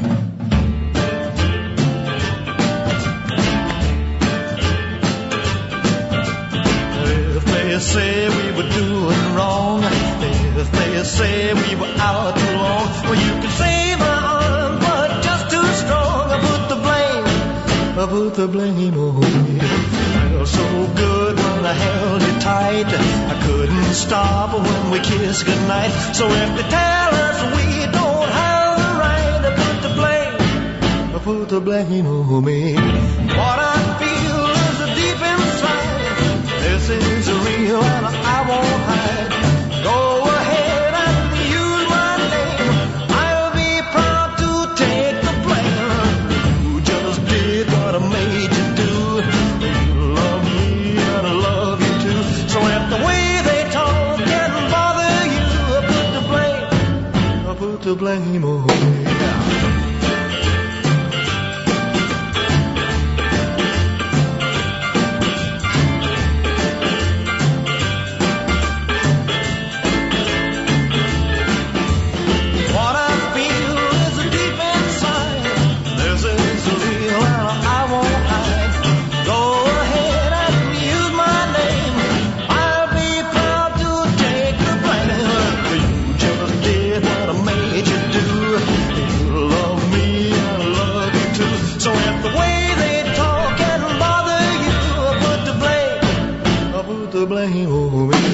If they say we were doing wrong, if they say we were out too long, well, you can say my arm, but just too strong. I put the blame, I put the blame on me. I felt so good when I held you tight. I couldn't stop when we kissed goodnight. So if they tell us we don't have the right, I put the blame, I put the blame on me. What I feel is deep inside. This is real and I won't hide. Go ahead and use my name. I'll be proud to take the blame. You just did what I made you do. You love me and I love you too. So if the way they talk can bother you, I put the blame, I put the blame on me. Blame on me.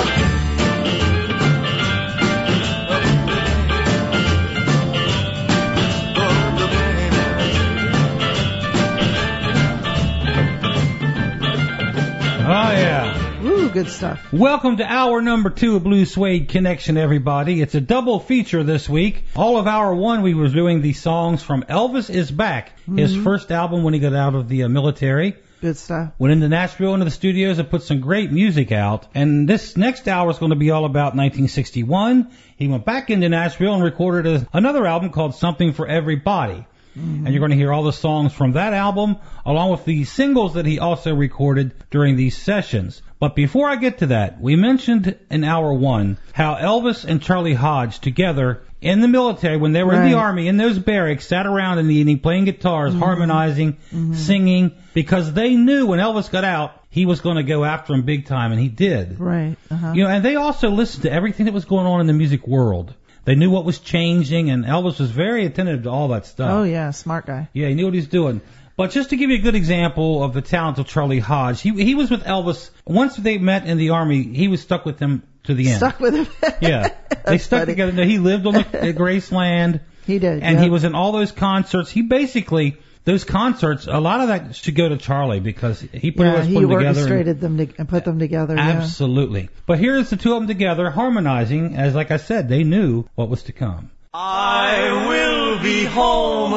Oh, yeah. Ooh, good stuff. Welcome to hour number two of Blue Suede Connection, everybody. It's a double feature this week. All of hour one, we were doing the songs from Elvis Is Back, mm-hmm. his first album when he got out of the uh, military. Good stuff. Went into Nashville, into the studios, and put some great music out. And this next hour is going to be all about nineteen sixty-one. He went back into Nashville and recorded a, another album called Something for Everybody. Mm-hmm. And you're going to hear all the songs from that album, along with the singles that he also recorded during these sessions. But before I get to that, we mentioned in hour one how Elvis and Charlie Hodge together in the military, when they were right. in the Army, in those barracks, sat around in the evening playing guitars, mm-hmm. harmonizing, mm-hmm. singing, because they knew when Elvis got out, he was going to go after him big time, and he did. Right. Uh-huh. You know, and they also listened to everything that was going on in the music world. They knew what was changing, and Elvis was very attentive to all that stuff. Oh, yeah, smart guy. Yeah, he knew what he was doing. But just to give you a good example of the talent of Charlie Hodge, he he was with Elvis. Once they met in the Army, he was stuck with him to the end. Stuck with him? Yeah. They stuck funny. together. No, he lived on the, the Graceland. He did, And yep. he was in all those concerts. He basically, those concerts, a lot of that should go to Charlie because he pretty yeah, much he put them together. He orchestrated them to, and put them together. Absolutely. Yeah. But here's the two of them together harmonizing, as like I said, they knew what was to come. I will be home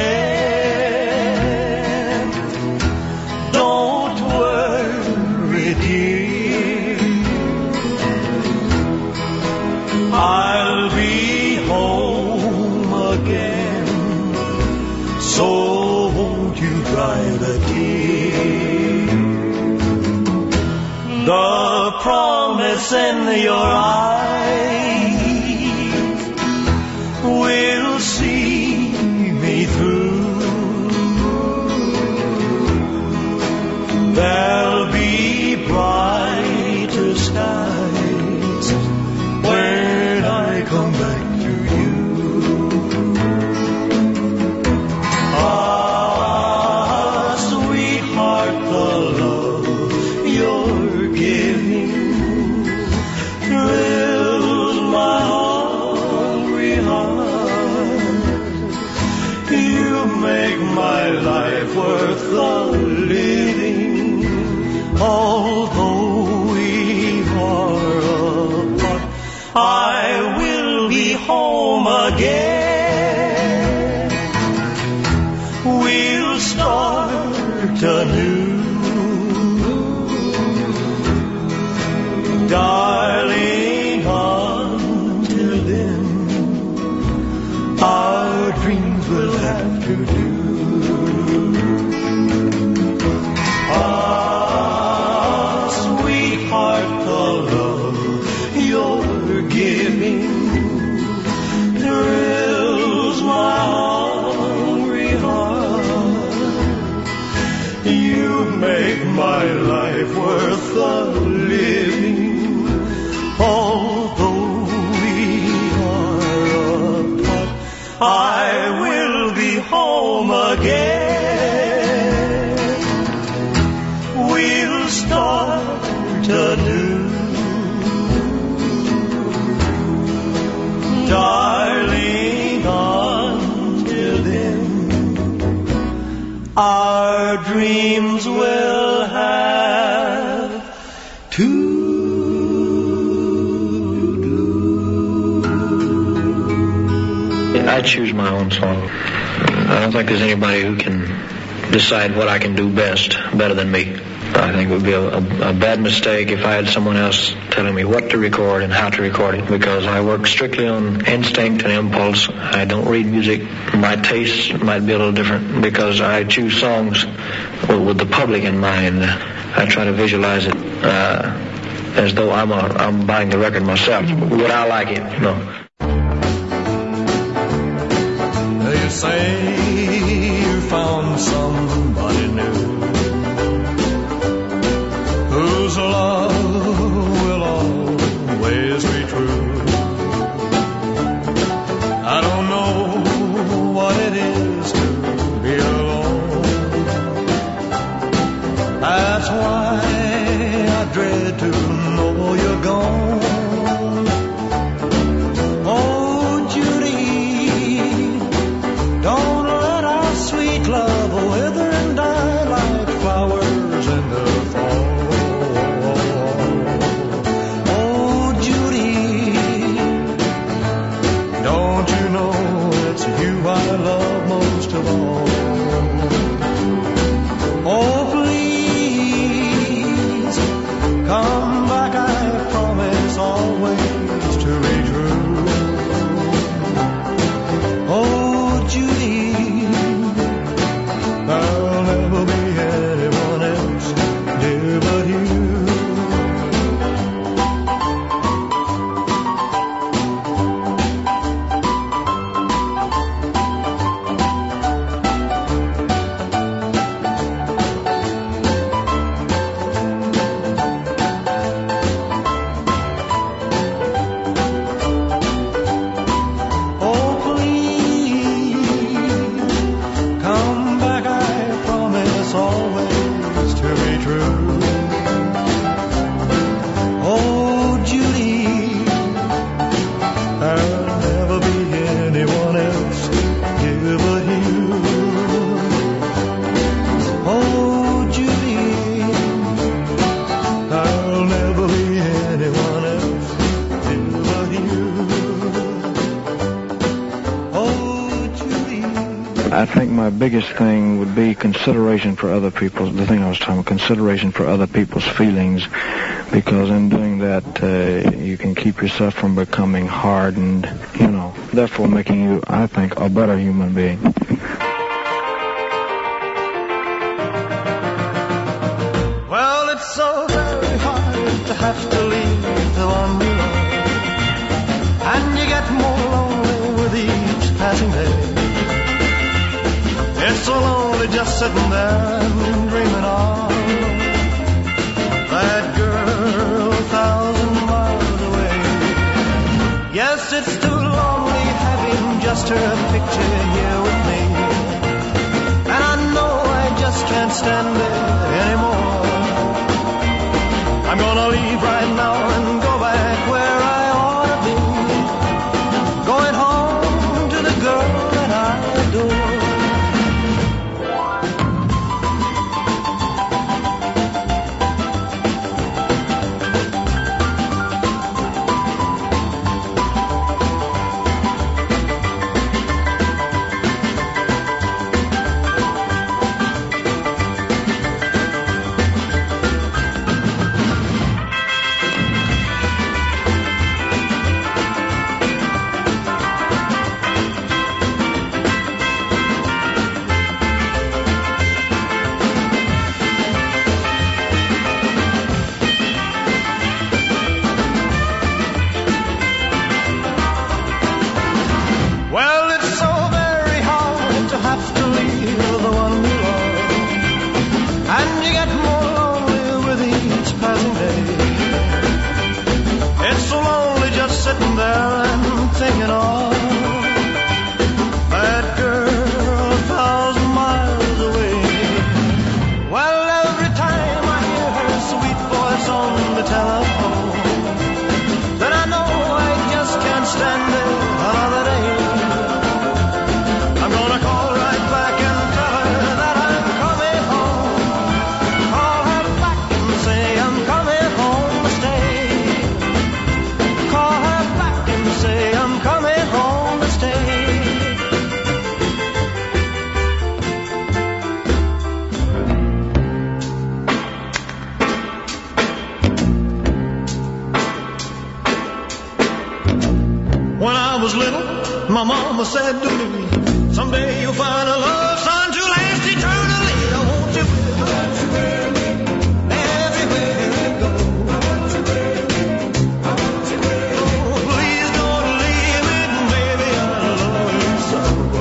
again. Don't worry, dear. I'll be home again. So won't you cry a tear? The promise in your eyes will see me through. There'll be brighter skies when I come back to you. Ah, sweetheart, the love you're giving thrills my hungry heart. You make my life worth the living, although we are apart. I will be home again. start anew. Darling, until then, our dreams will have to do. Ah, sweetheart, the love you're giving thrills my hungry heart. You make my life worth the living. Although we are apart, I will be home again. We'll start anew. Darling, until then, our dreams will have to. I choose my own song. I don't think there's anybody who can decide what I can do best better than me. I think it would be a, a, a bad mistake if I had someone else telling me what to record and how to record it, because I work strictly on instinct and impulse. I don't read music. My taste might be a little different because I choose songs with, with the public in mind. I try to visualize it uh, as though I'm, a, I'm buying the record myself. Would I like it? No. You say you found somebody new whose love will always be true. I don't know what it is to be alone. That's why I dread to know you're gone. Oh, Judy, don't let our sweet love wither and die like flowers in the fall. Oh, Judy, don't you know it's you I love most of all? Oh, please, come back, I promise always to be true. Oh, Judy, I'll never be anyone else, dear, but you. Oh, please, come back, I promise always to be true. Oh, Judy, I'll never be anyone else, dear, but you. Oh, Judy, I'll never be anyone else, dear, but you. Oh, Judy. I think my biggest thing would be consideration for other people. The thing I was talking about, consideration for other people's feelings, because in doing that, uh, you can keep yourself from becoming hardened, you know, therefore making you, I think, a better human being. Well, it's so very hard to have to leave the one you love, and you get more lonely with each passing day. It's so lonely just sitting there and dreaming of that girl a thousand miles away. Yes, it's too lonely having just her picture here with me, and I know I just can't stand it anymore. I'm gonna leave right now and go back where I ought to be, going home to the girl that I adore. My mama said to me, someday you'll find a love, son, to last eternally. I want you with me, everywhere you go. Oh, please don't leave me, baby, I love you so.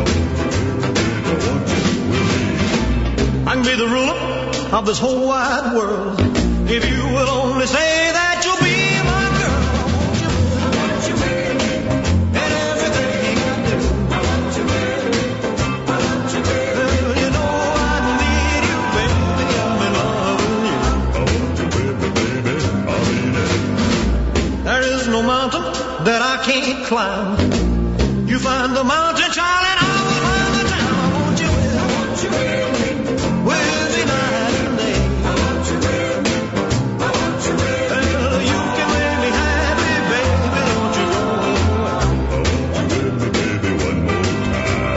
I can be the ruler of this whole wide world if you will only say that you'll be my girl. I want you with me, and everything I do. I want you with me, I want you with me. Well, you know I need you, baby, I'm in love with you. I want you with me, baby, I mean it. There is no mountain that I can't climb. You find the mountain, child, and I will find the town. I want you with me, I want you with me, with me night and day. I want you with me, I want you with me. Well, you can make me happy, baby, don't you go away. I want you with me, baby, one more time.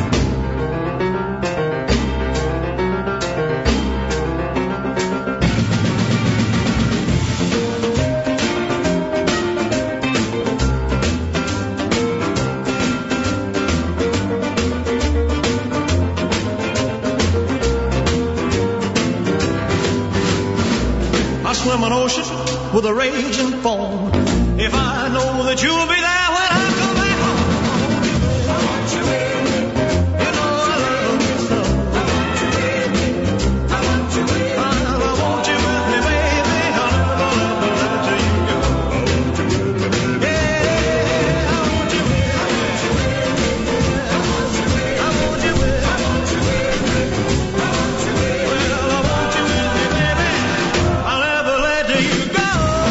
I swim an ocean with a raging foam. If I know that you'll be there when I come back home, I want you with me. You know I love you so. I want you with me. I want you with me. I want you with me, baby. I'll never, never let you go. I want you with me, baby. Yeah, I want you with me. I want you with me. I want you with me. I want you with me. I want you with me. I want you with me. Well, I want you with me, baby. I'll never let you go.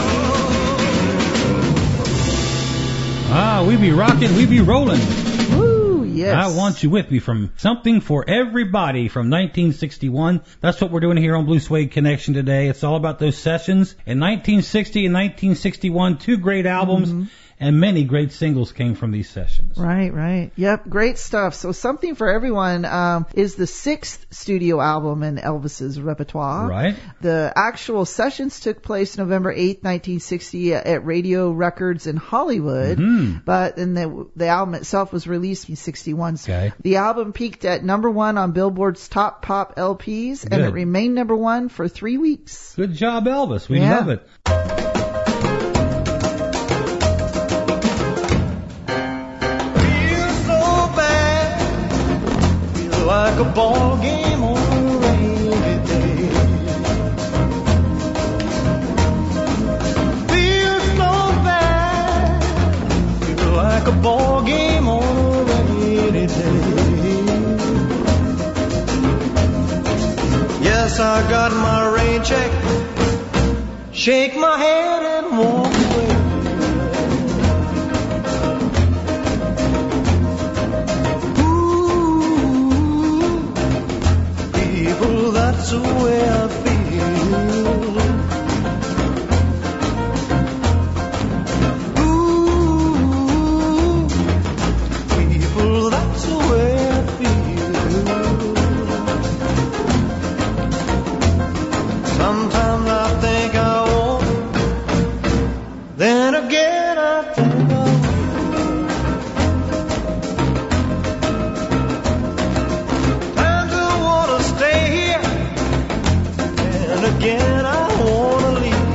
Ah, we be rocking, we be rolling. Woo, yes. I Want You With Me from Something for Everybody from nineteen sixty-one. That's what we're doing here on Blue Suede Connection today. It's all about those sessions. In nineteen sixty and nineteen sixty-one, two great albums, Mhm. and many great singles came from these sessions. Right, right. Yep, great stuff. So Something for Everyone um, is the sixth studio album in Elvis's repertoire. Right. The actual sessions took place November eighth, nineteen sixty at Radio Records in Hollywood. Mhm. But then the, the album itself was released in sixty-one. Okay. The album peaked at number one on Billboard's top pop L Ps, and Good. it remained number one for three weeks. Good job, Elvis. We Yeah. love it. Feel so bad, feel like a ball game on a rainy day. Feel so bad, feel like a ball game on a rainy day. Yes, I got my rain check, shake my head and walk away. People, that's the way I feel. Ooh, people, that's the way I feel. Sometimes I think I won't, then again I think I will. Times I wanna stay here, and again I wanna leave.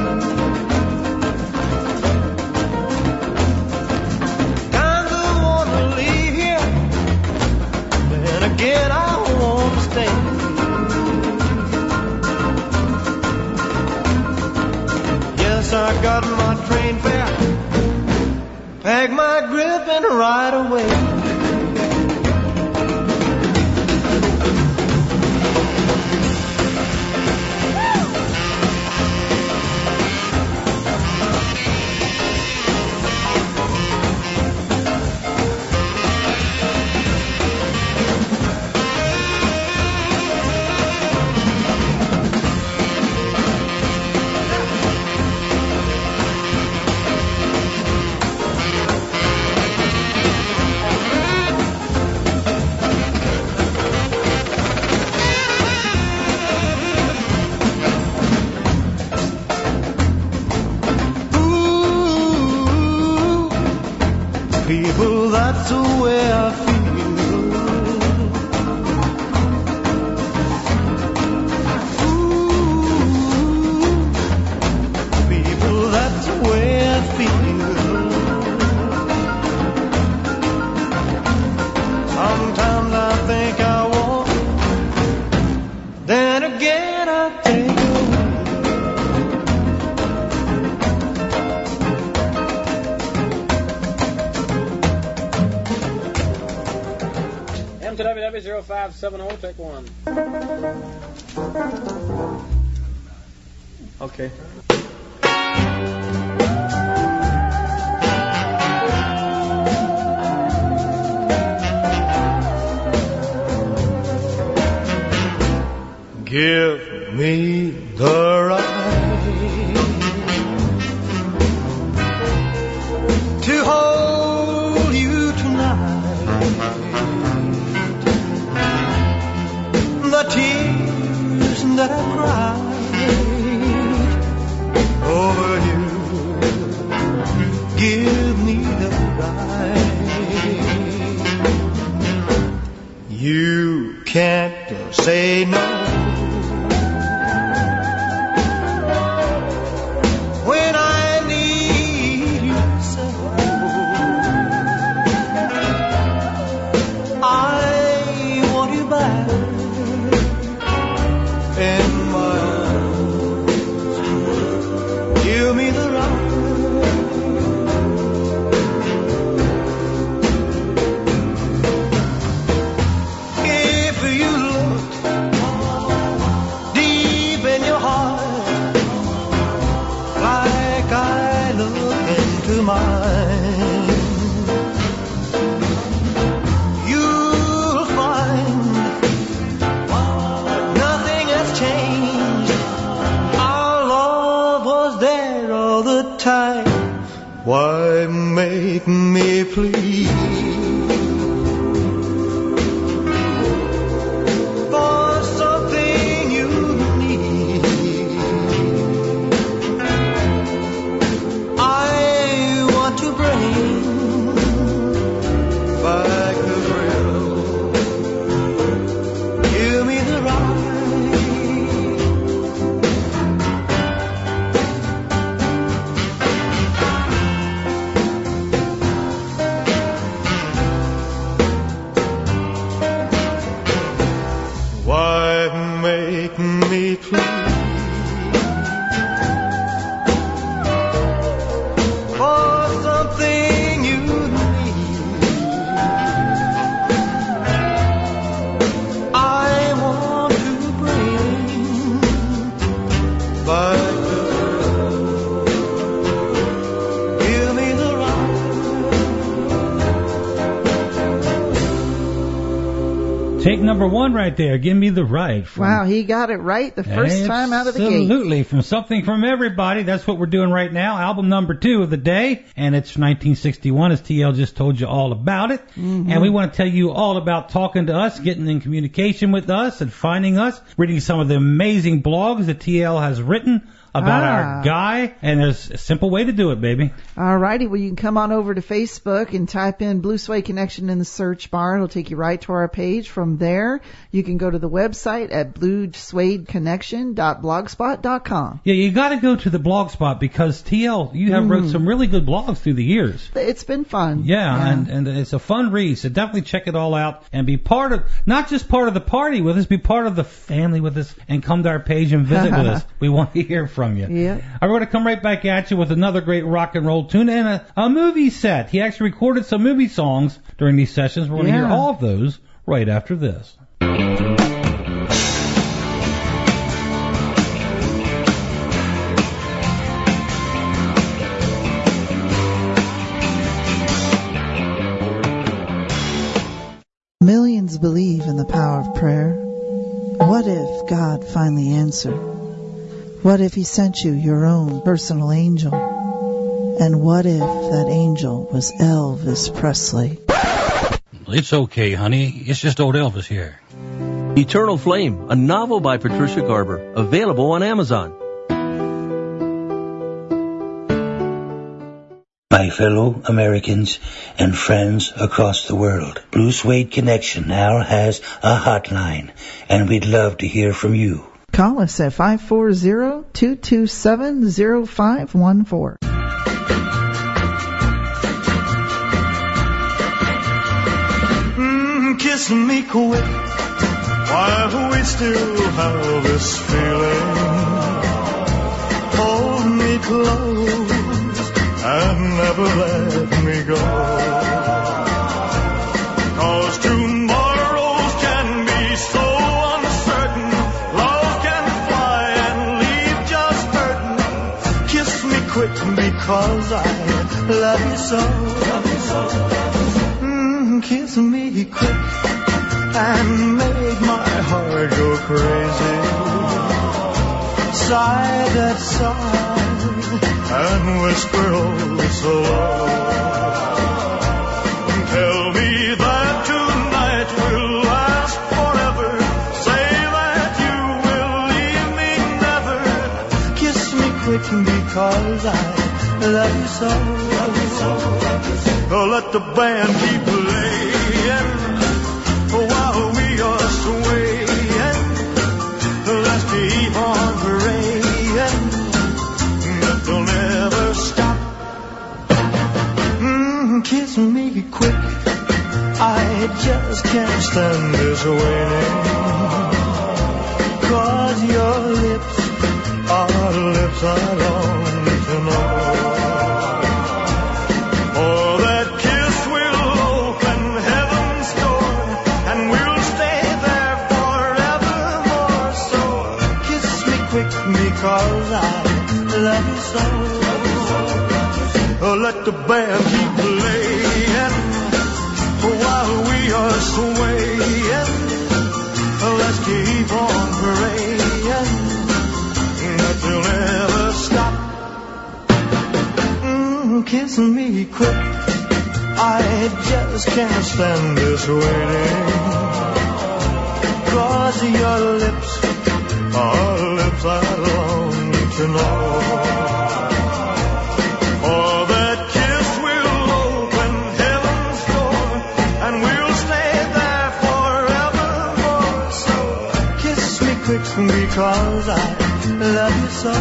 Times I wanna leave here, and again I wanna stay. Yes, I got my train fare, pack my grip and ride away. five seven zero, take one. Okay. Give me the right to hold you tonight. The tears that I cried over you, give me the right. You can't say no when I need you so. I want you back in my arms. Give me the right. If you look deep in your heart, like I look into mine, you'll find nothing has changed. Our love was there all the time. Why make me plead for something you need? I want to bring back the thrill. Give me the right. Why make me plead for something you need? I want to bring back the thrill. Give me the right. Take number one right there. Give me the right. From Wow, he got it right the first time out of the gate. Absolutely. From Something from Everybody. That's what we're doing right now. Album number two of the day. And it's nineteen sixty-one, as T L just told you all about it. Mhm. And we want to tell you all about talking to us, getting in communication with us, and finding us, reading some of the amazing blogs that T L has written about Ah. our guy. And there's a simple way to do it, baby. All righty, well, you can come on over to Facebook and type in Blue Suede Connection in the search bar. It'll take you right to our page. From there, you can go to the website at blue suede connection dot blogspot dot com. Yeah, you got to go to the blog spot because T L, you have wrote Mm. some really good blogs through the years. It's been fun. Yeah, and and it's a fun read, so definitely check it all out and be part of, not just part of the party with us, be part of the family with us and come to our page and visit with us. We want to hear from you. Yeah. I'm going to come right back at you with another great rock and roll tune and a, a movie set. He actually recorded some movie songs during these sessions. We're going to hear Yeah. all of those right after this. Millions believe in the power of prayer. What if God finally answered? What if He sent you your own personal angel? And what if that angel was Elvis Presley? It's okay, honey. It's just old Elvis here. Eternal Flame, a novel by Patricia Garber, available on Amazon. My fellow Americans and friends across the world, Blue Suede Connection now has a hotline, and we'd love to hear from you. Call us at five four zero, two two seven, zero five one four. Mm, kiss me quick while we still have this feeling. Hold me close and never let me go. 'Cause tomorrows can be because I love you so. Love you so. Mm, kiss me quick and make my heart go crazy. Sigh that sigh and whisper oh so low. Tell me that tonight will last forever. Say that you will leave me never. Kiss me quick because I love you so. Love you so. Love you so. Oh, let the band keep playing while we are swaying. Let's keep on praying that they'll never stop. Mm, kiss me quick, I just can't stand this waiting. 'Cause your lips are lips I long to know. Oh, that kiss will open heaven's door, and we'll stay there forevermore. So kiss me quick because I love you so. Oh, let the band keep playing while we are swaying. Let's keep on praying that they'll never stop. Mm, kiss me quick, I just can't stand this waiting. 'Cause your lips are lips I long to know. Oh, that kiss will open heaven's door, and we'll stay there forevermore. So kiss me quick because I love you so.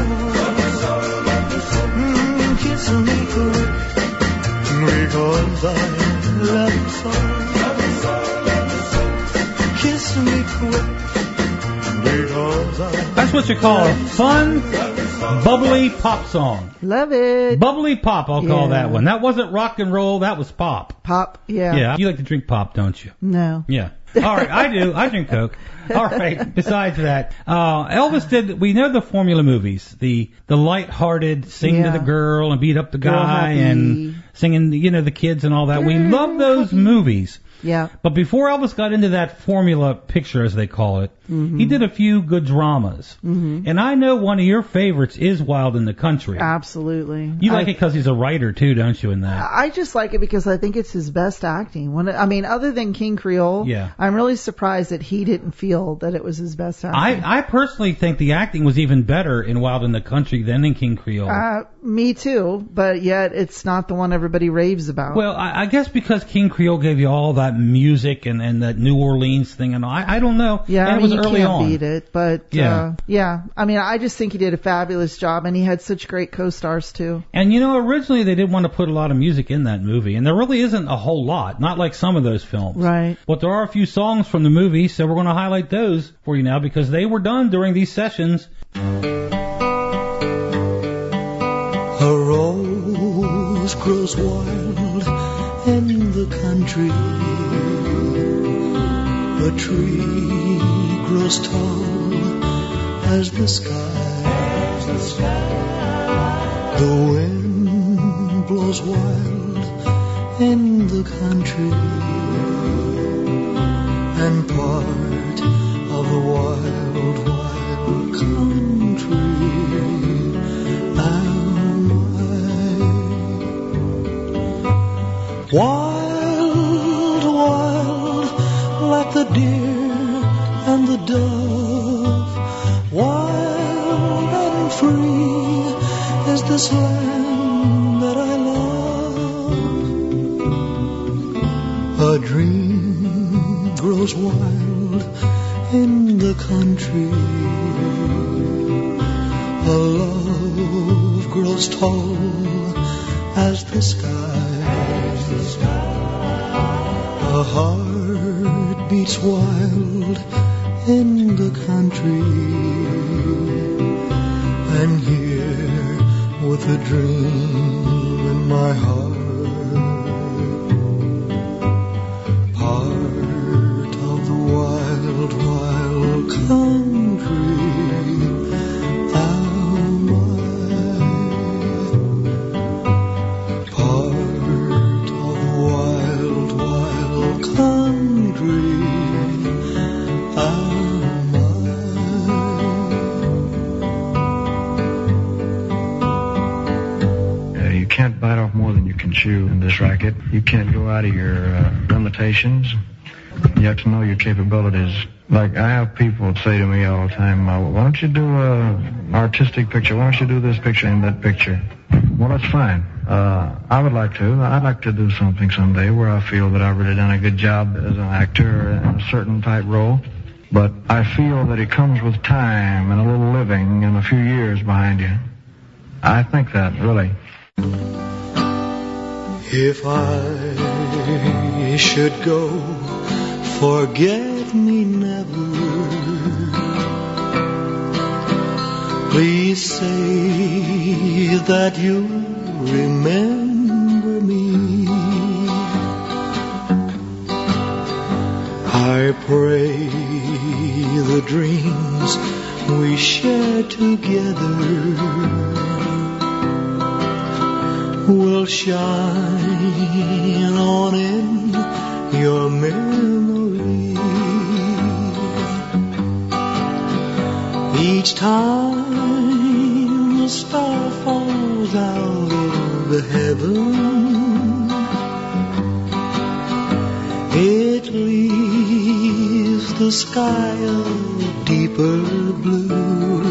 Mm, kiss me quick because I love you so. Kiss me quick because I. That's what you call a fun, bubbly pop song. Love it. Bubbly pop, I'll call Yeah. that one. That wasn't rock and roll, that was pop. Pop, yeah. Yeah, you like to drink pop, don't you? No. Yeah. All right, I do. I drink Coke. All right. Besides that, uh, Elvis did. We know the formula movies, the the light-hearted, sing Yeah. to the girl and beat up the Girl guy happy. and singing, you know, the kids and all that. We Girl love those happy. movies. Yeah. But before Elvis got into that formula picture, as they call it, Mhm. he did a few good dramas. Mhm. And I know one of your favorites is Wild in the Country. Absolutely. You like I, it because he's a writer too, don't you? In that. I just like it because I think it's his best acting. When I mean, other than King Creole, Yeah. I'm really surprised that he didn't feel that it was his best acting. I, I personally think the acting was even better in Wild in the Country than in King Creole. Uh, me too, but yet it's not the one everybody raves about. Well, I, I guess because King Creole gave you all that music and, and that New Orleans thing, and I, I don't know. Yeah, and I it mean, was you early can't on. beat it, but Yeah. uh, yeah, I mean, I just think he did a fabulous job, and he had such great co-stars too. And you know, originally they didn't want to put a lot of music in that movie, and there really isn't a whole lot, not like some of those films. Right. But there are a few songs from the movie, so we're going to highlight those for you now because they were done during these sessions. A rose grows wild in the country. A tree grows tall as the sky. The wind blows wild in the country, and part of the wild, wild country am I. Wild, wild, like the deer and the dove, wild and free is this land that I love. A dream grows wild in the country, a love grows tall as the sky. A heart beats wild in the country, and here with a dream in my heart, part of the wild, wild country am I. pick and chew in this racket. You can't go out of your uh, limitations. You have to know your capabilities. Like, I have people say to me all the time, uh, why don't you do an artistic picture? Why don't you do this picture and that picture? Well, that's fine. Uh, I would like to. I'd like to do something someday where I feel that I've really done a good job as an actor in a certain type role. But I feel that it comes with time and a little living and a few years behind you. I think that, really. If I should go, forget me never. Please say that you remember me. I pray the dreams we shared together will shine on in your memory. Each time a star falls out of heaven, it leaves the sky a deeper blue.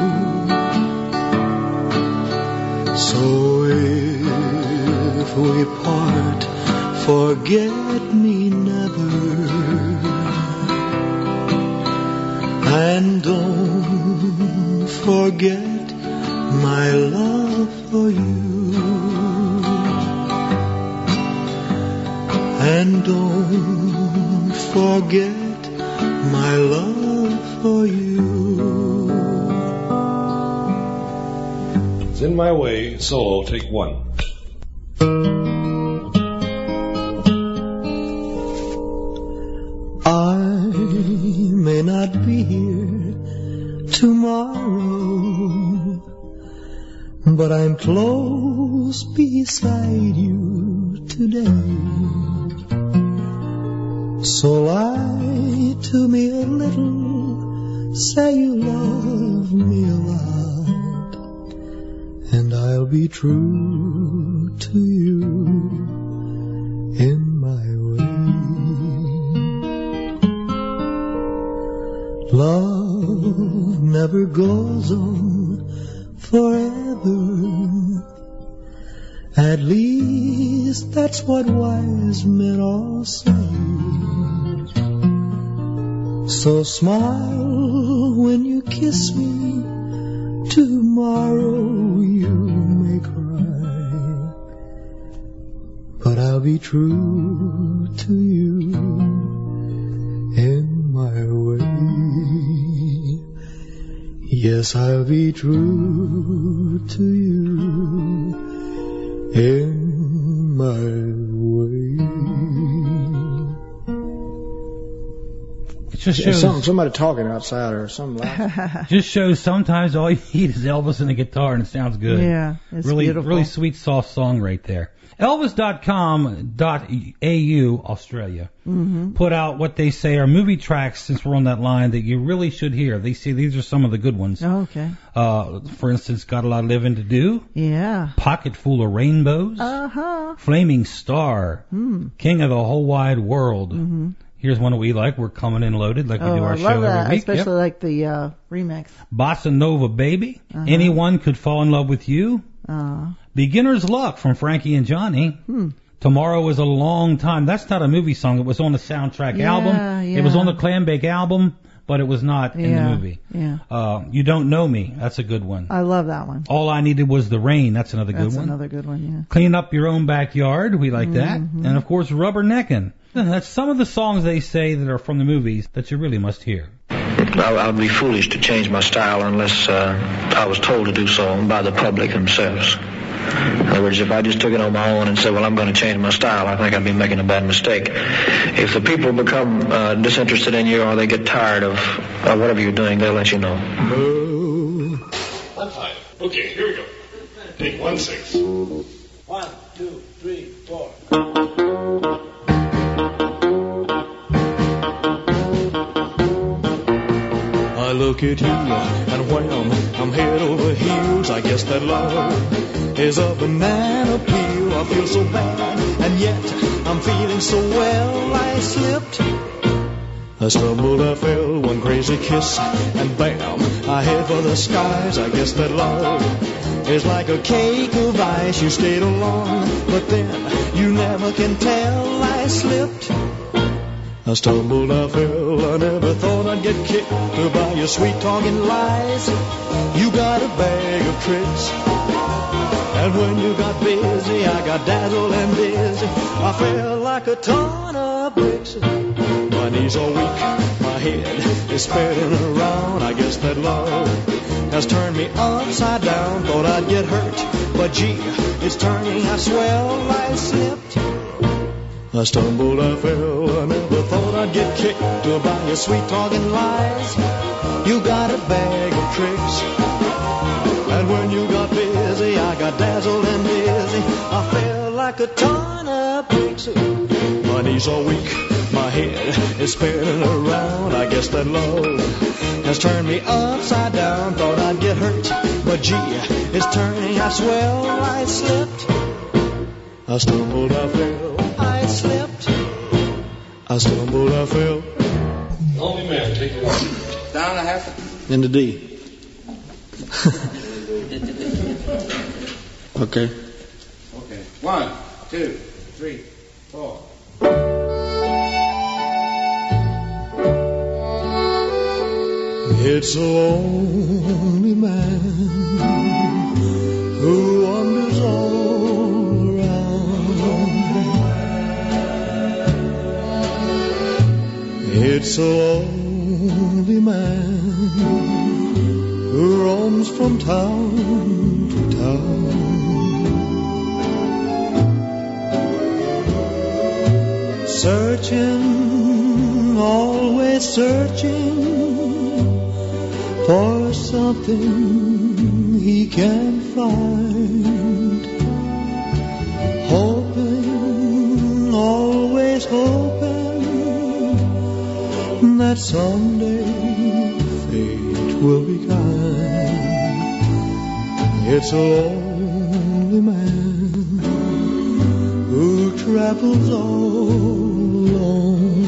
So if we part, forget me never, and don't forget my love for you, and don't forget my love for you. It's In My Way, solo, take one. I may not be here tomorrow, but I'm close beside you today. So lie to me a little, say you love me a lot, and I'll be true to you in my way. Love never goes on forever, at least that's what wise men all say. So smile when you kiss me, tomorrow you may cry, but I'll be true to you in my way. Yes, I'll be true to you in my way. It just shows Some, somebody talking outside or something laughing. just shows sometimes all you need is Elvis and a guitar and it sounds good. Yeah, it's really, beautiful. really sweet, soft song right there. Elvis dot com dot A U, Australia, Mm-hmm. put out what they say are movie tracks, since we're on that line, that you really should hear. They say these are some of the good ones. Oh, okay. Uh, for instance, Got a Lot of Living to Do, Yeah. Pocket Full of Rainbows, Uh-huh. Flaming Star, Hmm. King of the Whole Wide World. Mm-hmm. Here's one that we like. We're coming in loaded like we Oh, do our I show love that, every week. Yep. especially like the uh, remix. Bossa Nova Baby, Uh-huh. Anyone Could Fall in Love with You, Uh, Beginner's Luck from Frankie and Johnny, hmm. Tomorrow Is a Long Time. That's not a movie song. It was on the soundtrack Yeah, album. yeah. It was on the Clambake album, but it was not in the Yeah, movie. yeah. Uh, You Don't Know Me. That's a good one. I love that one. All I Needed Was the Rain. That's another good That's one. another good one, Clean Up Your Own Backyard. We like that. Mhm. And of course, Rubberneckin'. That's some of the songs they say that are from the movies that you really must hear. I, I would be foolish to change my style unless uh, I was told to do so by the public themselves. In other words, if I just took it on my own and said, well, I'm going to change my style, I think I'd be making a bad mistake. If the people become uh, disinterested in you or they get tired of uh, whatever you're doing, they'll let you know. One five. Okay, here we go. Take one six. One, two, three, four. I look at you and wham, I'm head over heels. I guess that love is a banana peel. I feel so bad, and yet I'm feeling so well. I slipped, I stumbled, I fell, one crazy kiss, and bam, I head for the skies. I guess that love is like a cake of ice. You stayed along, but then you never can tell. I slipped, I stumbled, I fell, I never thought I'd get kicked by your sweet talking lies. You got a bag of tricks, and when you got busy, I got dazzled and dizzy. I fell like a ton of bricks. My knees are weak, my head is spinning around. I guess that love has turned me upside down. Thought I'd get hurt, but gee, it's turning out swell. I slipped, I stumbled, I fell, I never thought I'd get kicked by your sweet talking lies. You got a bag of tricks, and when you got busy, I got dazzled and dizzy. I fell like a ton of bricks. My knees are weak, my head is spinning around. I guess that love has turned me upside down. Thought I'd get hurt, but gee, it's turning out swell. I slipped, I stumbled, I fell, I slipped, I stumbled, I fell. Lonely man, take it off. Down a half. Into D. Okay. Okay. One, two, three, four. It's a lonely man who wanders all around. It's a lonely man who roams from town to town. Searching, always searching for something he can find. Hoping, always hoping that someday fate will be kind. It's a lonely man who travels all alone.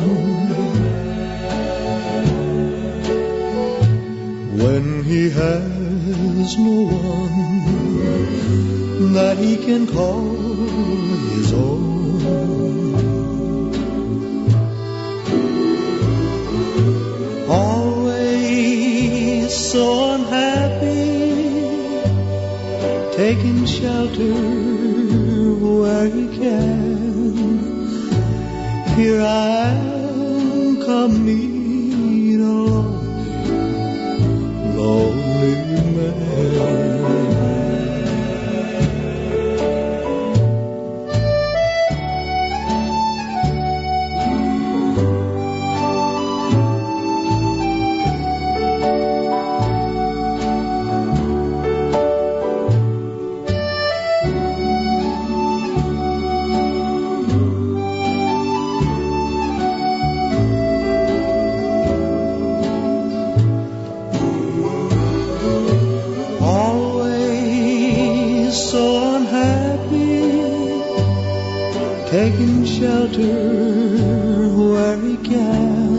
When he has no one that he can call his own. Always so unhappy, taking shelter where he can. Here I am, come meet a lonely, lonely man. Taking shelter where he can.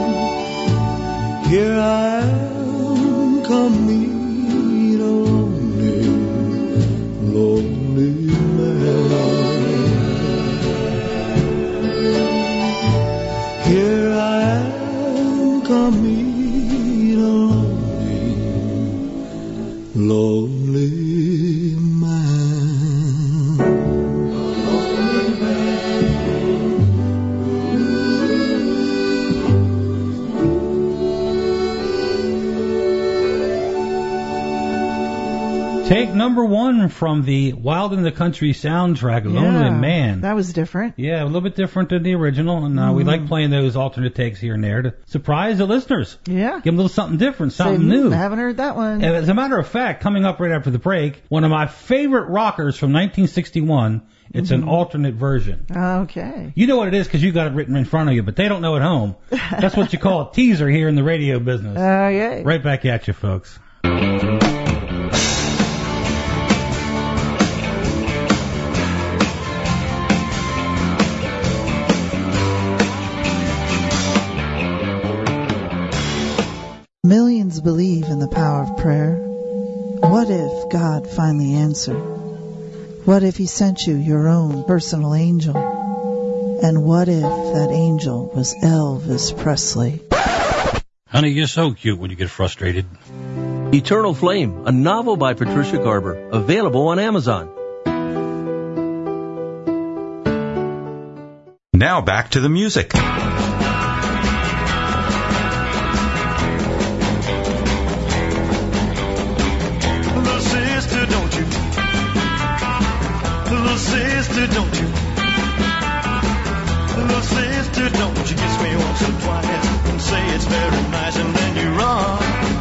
Here I am, come meet a lonely, lonely man. Here I am, come meet a lonely, lonely Take number one from the Wild in the Country soundtrack, Lonely Yeah, Man. That was different. Yeah, a little bit different than the original, and uh, we Mm. like playing those alternate takes here and there to surprise the listeners. Yeah. Give them a little something different, something Say, new. "Hmm, I haven't heard that one. And as a matter of fact, coming up right after the break, one of my favorite rockers from nineteen sixty-one, it's an Mhm. alternate version. Okay. You know what it is because you got it written in front of you, but they don't know at home. That's what you call a teaser here in the radio business. Oh, yeah. Right back at you, folks. Millions believe in the power of prayer. What if God finally answered? What if He sent you your own personal angel? And what if that angel was Elvis Presley? Honey, you're so cute when you get frustrated. Eternal Flame, a novel by Patricia Garber, available on Amazon. Now back to the music. Little sister, don't you? Little sister, don't you? Little sister, don't you kiss me once or twice and say it's very nice and then you run.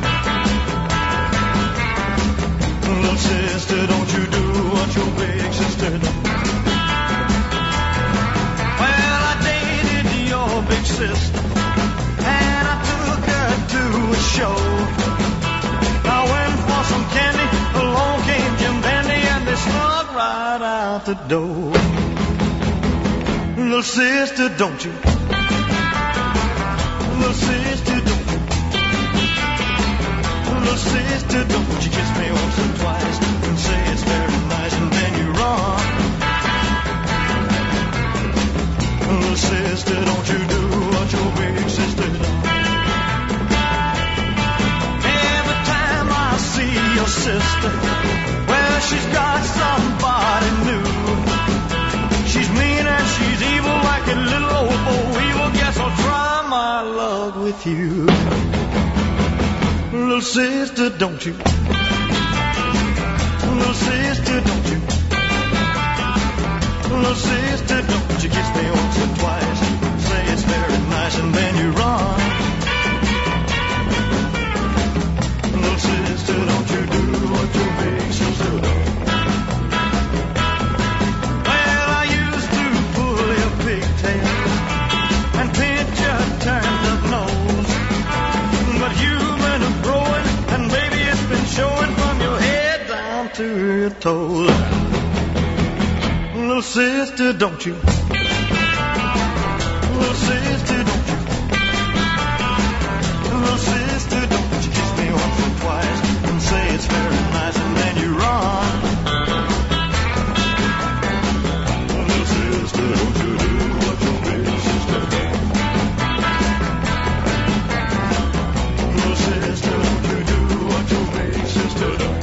Little sister, don't you do what your big sister done. Well, I dated your big sister and I took her to a show. I went for some candy, along came Jim Dandy and they snuck right out the door. Little sister, don't you? Little sister, don't you? Little sister, don't you kiss me once or twice and say it's very nice and then you run. Little sister, don't you do what your big sister done. Every time I see your sister, well, she's got somebody new. She's mean and she's evil like a little old boy evil. Guess I'll try my luck with you. Little sister, don't you? Little sister, don't you? Little sister, don't you kiss me once or twice? Say it's very nice and then you run. Little sister, don't you do what your big sister done. Well, I used to pull your pigtails and pinch your turned up nose, but you've been a growing and baby it's been showing from your head down to your toes. Little sister, don't you? Little sister, don't you? Little sister, don't you kiss me once or twice and say it's very nice and then you run. Little sister, don't you do what your big sister done. Little sister, don't you do what your big sister done.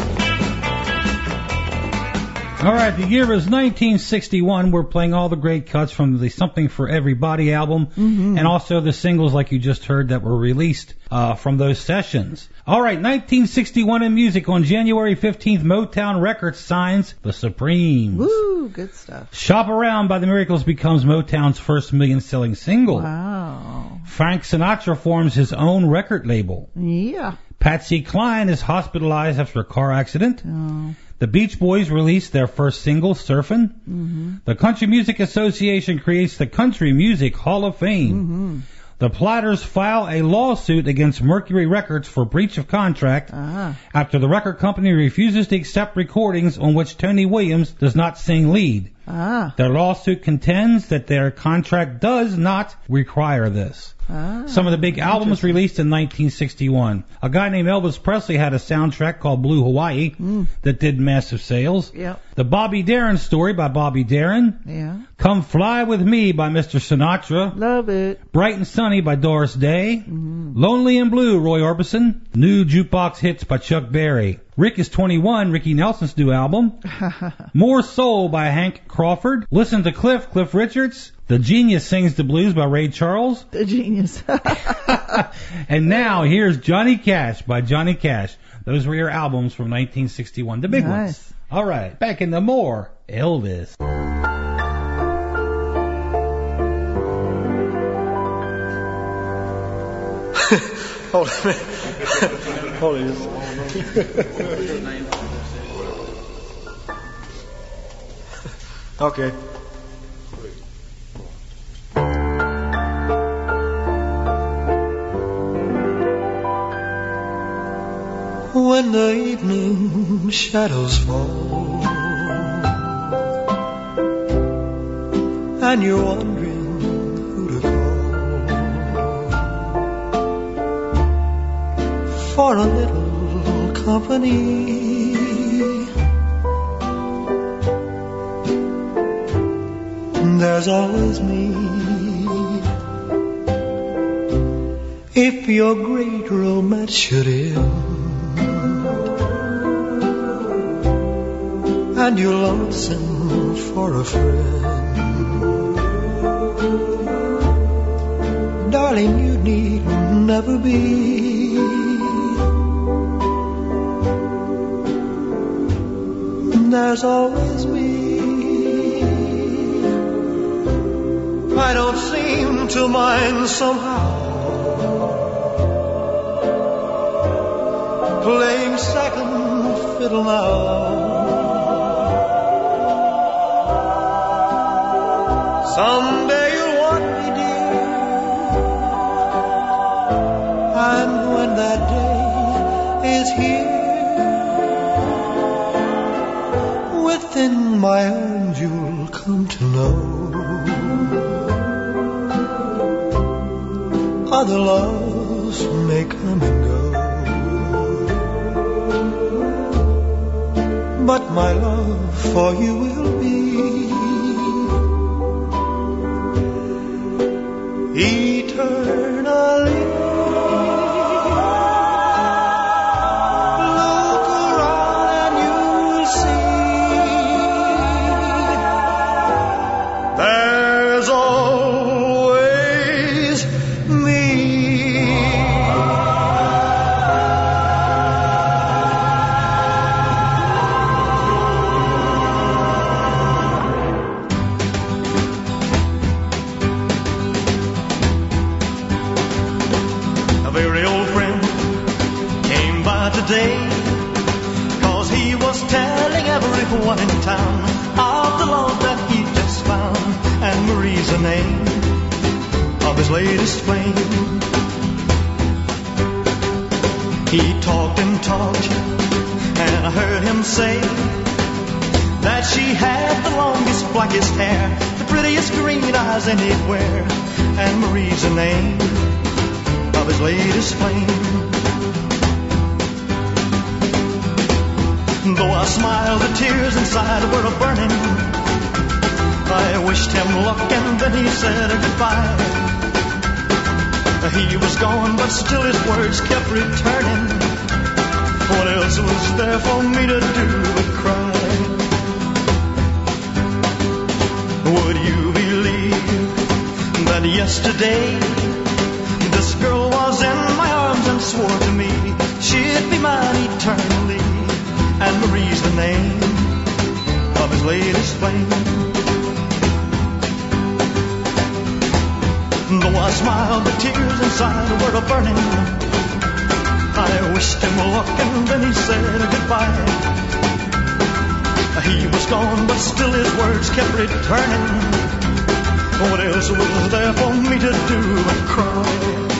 All right, the year is nineteen sixty-one. We're playing all the great cuts from the Something for Everybody album, Mm-hmm. and also the singles like you just heard that were released uh, from those sessions. All right, nineteen sixty-one in music. On January fifteenth, Motown Records signs The Supremes. Woo, good stuff. Shop Around by the Miracles becomes Motown's first million-selling single. Wow. Frank Sinatra forms his own record label. Yeah. Patsy Cline is hospitalized after a car accident. Oh. The Beach Boys released their first single, Surfin'. Mm-hmm. The Country Music Association creates the Country Music Hall of Fame. Mm-hmm. The Platters file a lawsuit against Mercury Records for breach of contract Ah. after the record company refuses to accept recordings on which Tony Williams does not sing lead. Ah. Their lawsuit contends that their contract does not require this. Ah. Some of the big albums released in nineteen sixty-one. A guy named Elvis Presley had a soundtrack called Blue Hawaii Mm. that did massive sales. Yep. The Bobby Darin Story by Bobby Darin. Yeah. Come Fly With Me by Mister Sinatra. Love it. Bright and Sunny by Doris Day. Mm-hmm. Lonely and Blue, Roy Orbison. New Jukebox Hits by Chuck Berry. Rick is twenty-one, Ricky Nelson's new album. More Soul by Hank Crawford. Listen to Cliff, Cliff Richards. The Genius Sings the Blues by Ray Charles. The Genius. And now here's Johnny Cash by Johnny Cash. Those were your albums from nineteen sixty-one, the big Nice. ones. All right, back into more Elvis. Hold on a minute. Hold on. Okay. When the evening shadows fall and you're wondering who to call, for a little company. There's always me. If your great romance should end and you're lonesome for a friend, darling, you need never be. There's always me. I don't seem to mind somehow playing second fiddle now. Someday you'll want me, dear, and when that day is here, within my arms you'll come to know other loves may come and go, but my love for you will be eternally. Look around and you'll see there's always me. Today, cause he was telling everyone in town of the love that he just found, and Marie's the name of his latest flame. He talked and talked, and I heard him say that she had the longest, blackest hair, the prettiest green eyes anywhere, and Marie's the name of his latest flame. Though I smiled, the tears inside were a-burning. I wished him luck and then he said goodbye. He was gone, but still his words kept returning. What else was there for me to do but cry? Would you believe that yesterday this girl was in my arms and swore to me she'd be mine eternally? And Marie's the name of his latest flame. Though I smiled, the tears inside were a-burning. I wished him luck and then he said goodbye. He was gone, but still his words kept returning. What else was there for me to do but cry?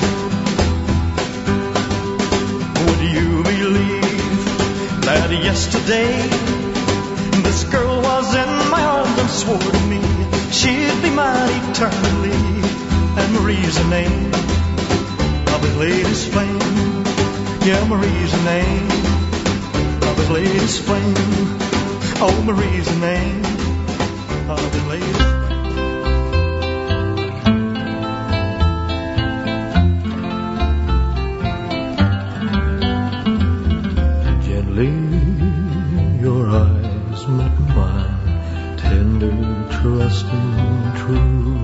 Would you believe that yesterday this girl was in my arms and swore to me she'd be mine eternally? And Marie's the name of his latest flame. Yeah, Marie's the name of his latest flame. Oh, Marie's the name of his latest flame. Your eyes met mine, tender, trusting, true.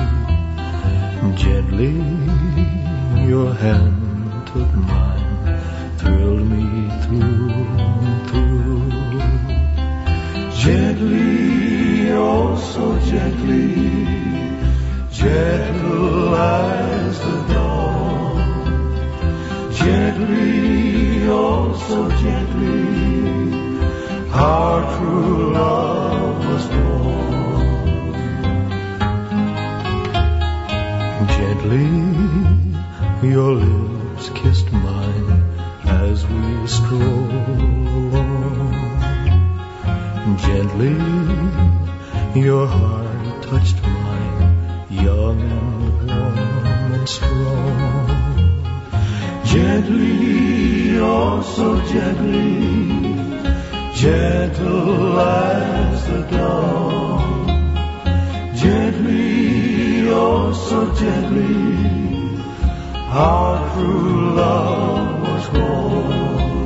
Gently, your hand took mine, thrilled me through and through. Gently, oh so gently, gentle as the dawn. Gently, oh so gently, our true love was born. Gently, your lips kissed mine as we strolled along. Gently, your heart touched mine, young and warm and strong. Gently, Gently, oh so gently, gentle as the dawn. Gently, oh so gently, our true love was born.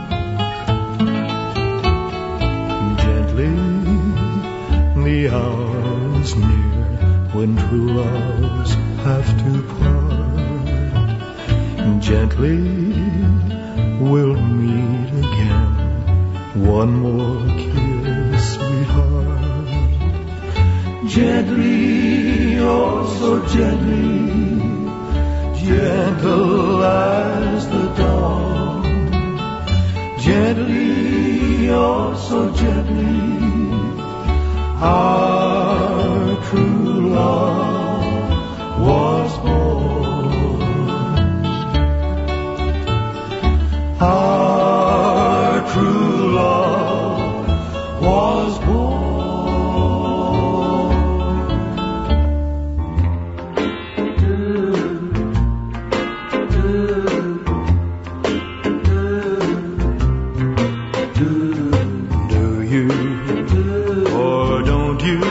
Gently, the hour is near when true loves have to part. Gently, we'll meet again. One more kiss, sweetheart. Gently, oh so gently, gentle as the dawn. Gently, oh so gently, our true love was born. Our true love was born. Do you or don't you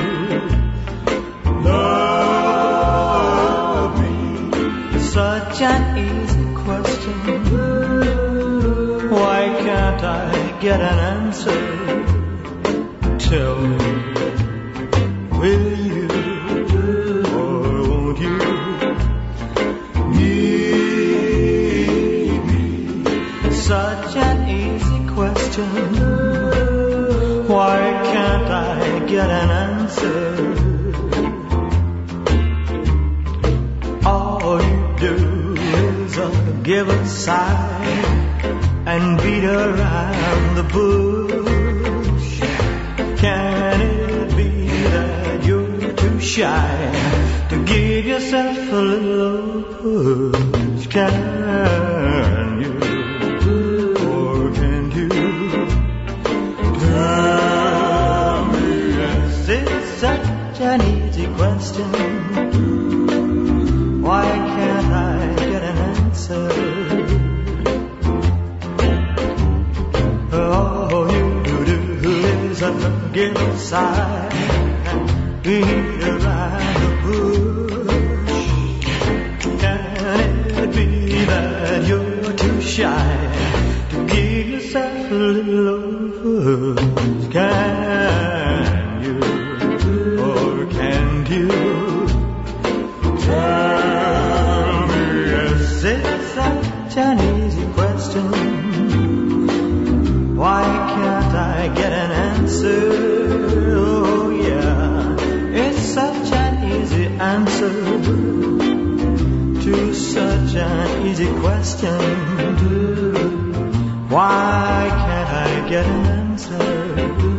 love me? Such an easy question. Why can't I get an answer? Tell me, will you or won't you need me? Such an easy question. Why can't I get an answer? All you do is uh, give a sigh and beat around the bush. Can it be that you're too shy to give yourself a little push? Can you or can't you tell me? Yes, it's such an easy question. Why can't I get an answer? All you do is give a sigh and beat around the bush. Can it be that you're too shy to give yourself a little push? Can you or can't you tell me? Yes, it's such an easy question. Why can't I get an answer? Oh yeah, it's such an easy answer to such an easy question. Why can't I get an answer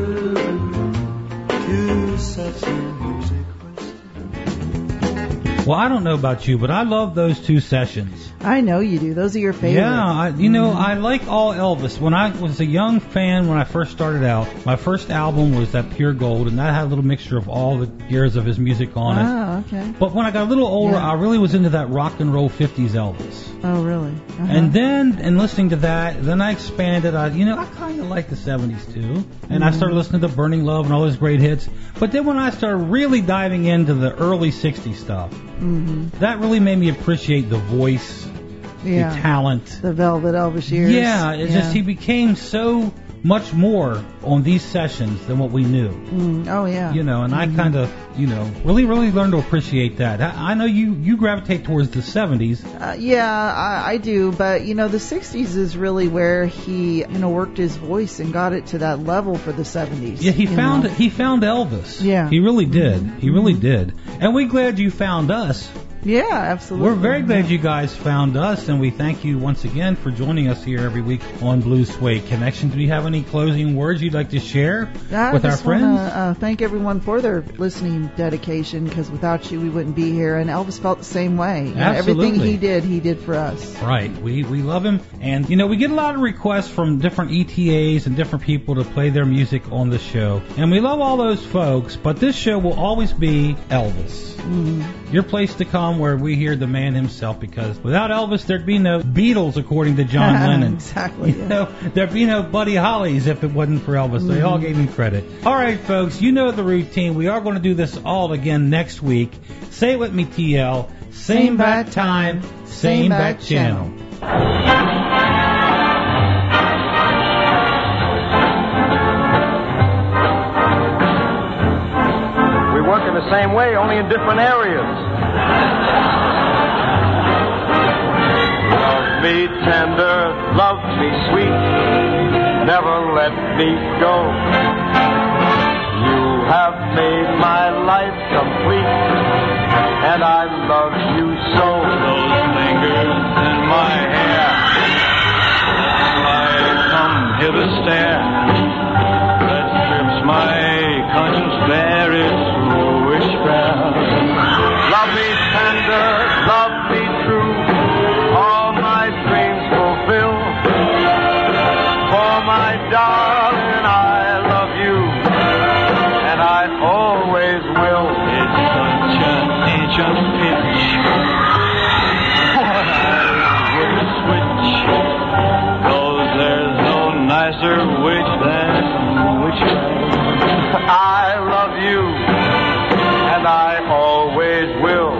to such an easy question? Well, I don't know about you, but I love those two sessions. I know you do. Those are your favorites. Yeah, I, you know, I like all Elvis. When I was a young fan, when I first started out, my first album was that Pure Gold, and that had a little mixture of all the years of his music on it. Oh, okay. But when I got a little older, Yeah. I really was into that rock and roll fifties Elvis. Oh, really? Uh-huh. And then, in listening to that, then I expanded. I, you know, I kind of like the seventies too. And I started listening to Burning Love and all those great hits. But then when I started really diving into the early sixties stuff, Mm-hmm. that really made me appreciate the voice, Yeah. the talent. The Velvet Elvis years. Yeah, it's just he became so much more on these sessions than what we knew. Mm, oh, yeah. You know, and I kind of, you know, really, really learned to appreciate that. I, I know you, you gravitate towards the seventies. Uh, yeah, I, I do, but you know, the sixties is really where he, you know, worked his voice and got it to that level for the seventies. Yeah, he you found know? he found Elvis. Yeah. He really did. He really did. And we're glad you found us. Yeah, absolutely. We're very glad you guys found us, and we thank you once again for joining us here every week on Blue Suede Connection. Do you have any closing words you'd like to share I with our just friends? want to uh, thank everyone for their listening dedication, because without you, we wouldn't be here. And Elvis felt the same way. You know, Absolutely. everything he did, he did for us. Right. We we love him. And, you know, we get a lot of requests from different E T As and different people to play their music on the show. And we love all those folks, but this show will always be Elvis. Mm-hmm. Your place to come come where we hear the man himself, because without Elvis, there'd be no Beatles, according to John Lennon. Exactly. You know, there'd be no Buddy Hollies if it wasn't for Elvis. They all gave him credit. All right, folks, you know the routine. We are going to do this all again next week. Say it with me, T L. Same, same bat time, same, same bat, bat channel. We work in the same way, only in different areas. Love me tender, love me sweet, never let me go. You have made my life complete, and I love you so. Those fingers in my hair, like come hither stare, that strips my conscience bare, its bluish spell. Love me tender, love me true, all my dreams fulfill. For my darling, I love you, and I always will. It's such an ancient pitch, what I wouldn't switch, 'cause there's no nicer witch than witch. I love you, and I always will.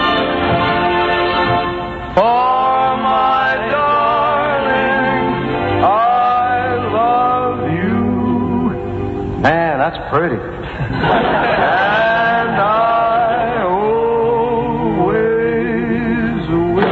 For my darling, I love you. Man, that's pretty. And I always will.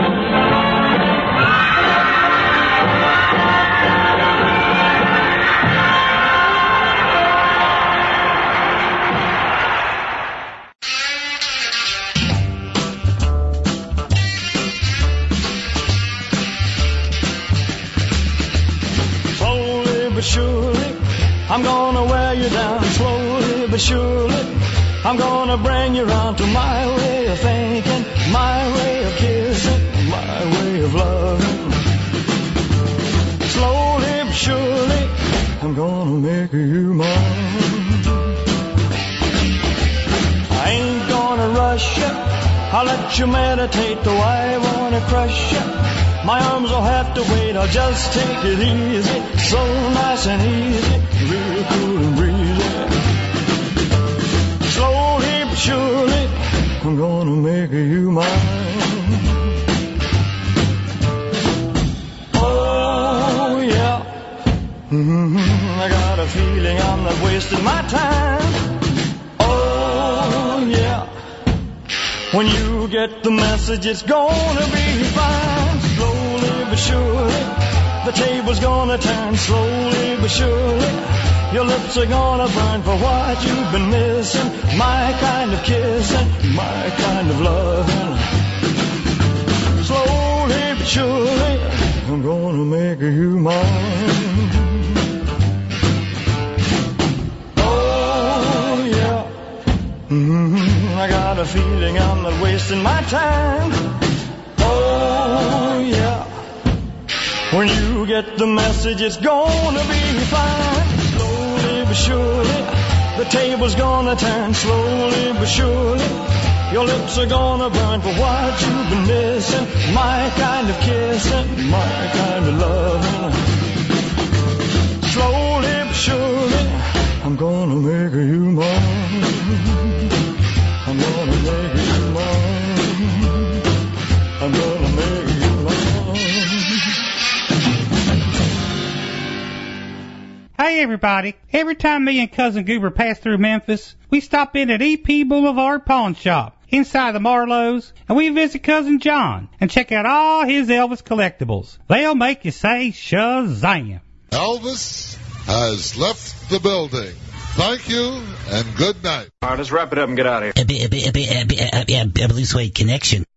Slowly but surely, I'm gonna wear you down. Slowly but surely, I'm gonna bring you round to my way of thinking, my way of kissing, my way of loving. Slowly but surely, I'm gonna make you mine. I ain't gonna rush you, I'll let you meditate, though I wanna crush you. My arms will have to wait, I'll just take it easy, so nice and easy, real cool and breezy. Slowly but surely, I'm gonna make you mine. Oh yeah, mm-hmm. I got a feeling I'm not wasting my time. Oh yeah, when you get the message, it's gonna be fine. Slowly but surely, the table's gonna turn. Slowly but surely, your lips are gonna burn for what you've been missing. My kind of kissing, my kind of loving. Slowly but surely, I'm gonna make you mine. Oh yeah, mm-hmm. I got a feeling I'm not wasting my time. Oh yeah, when you get the message, it's gonna be fine. Slowly but surely, the table's gonna turn. Slowly but surely, your lips are gonna burn for what you've been missing. My kind of kissing, my kind of loving. Slowly but surely, I'm gonna make you mine. I'm gonna make you mine. I'm gonna make you mine. Hey everybody, every time me and Cousin Goober pass through Memphis, we stop in at E P Boulevard Pawn Shop inside the Marlowe's, and we visit Cousin John and check out all his Elvis collectibles. They'll make you say Shazam. Elvis has left the building. Thank you and good night. All right, let's wrap it up and get out of here. Blue Suede Connection.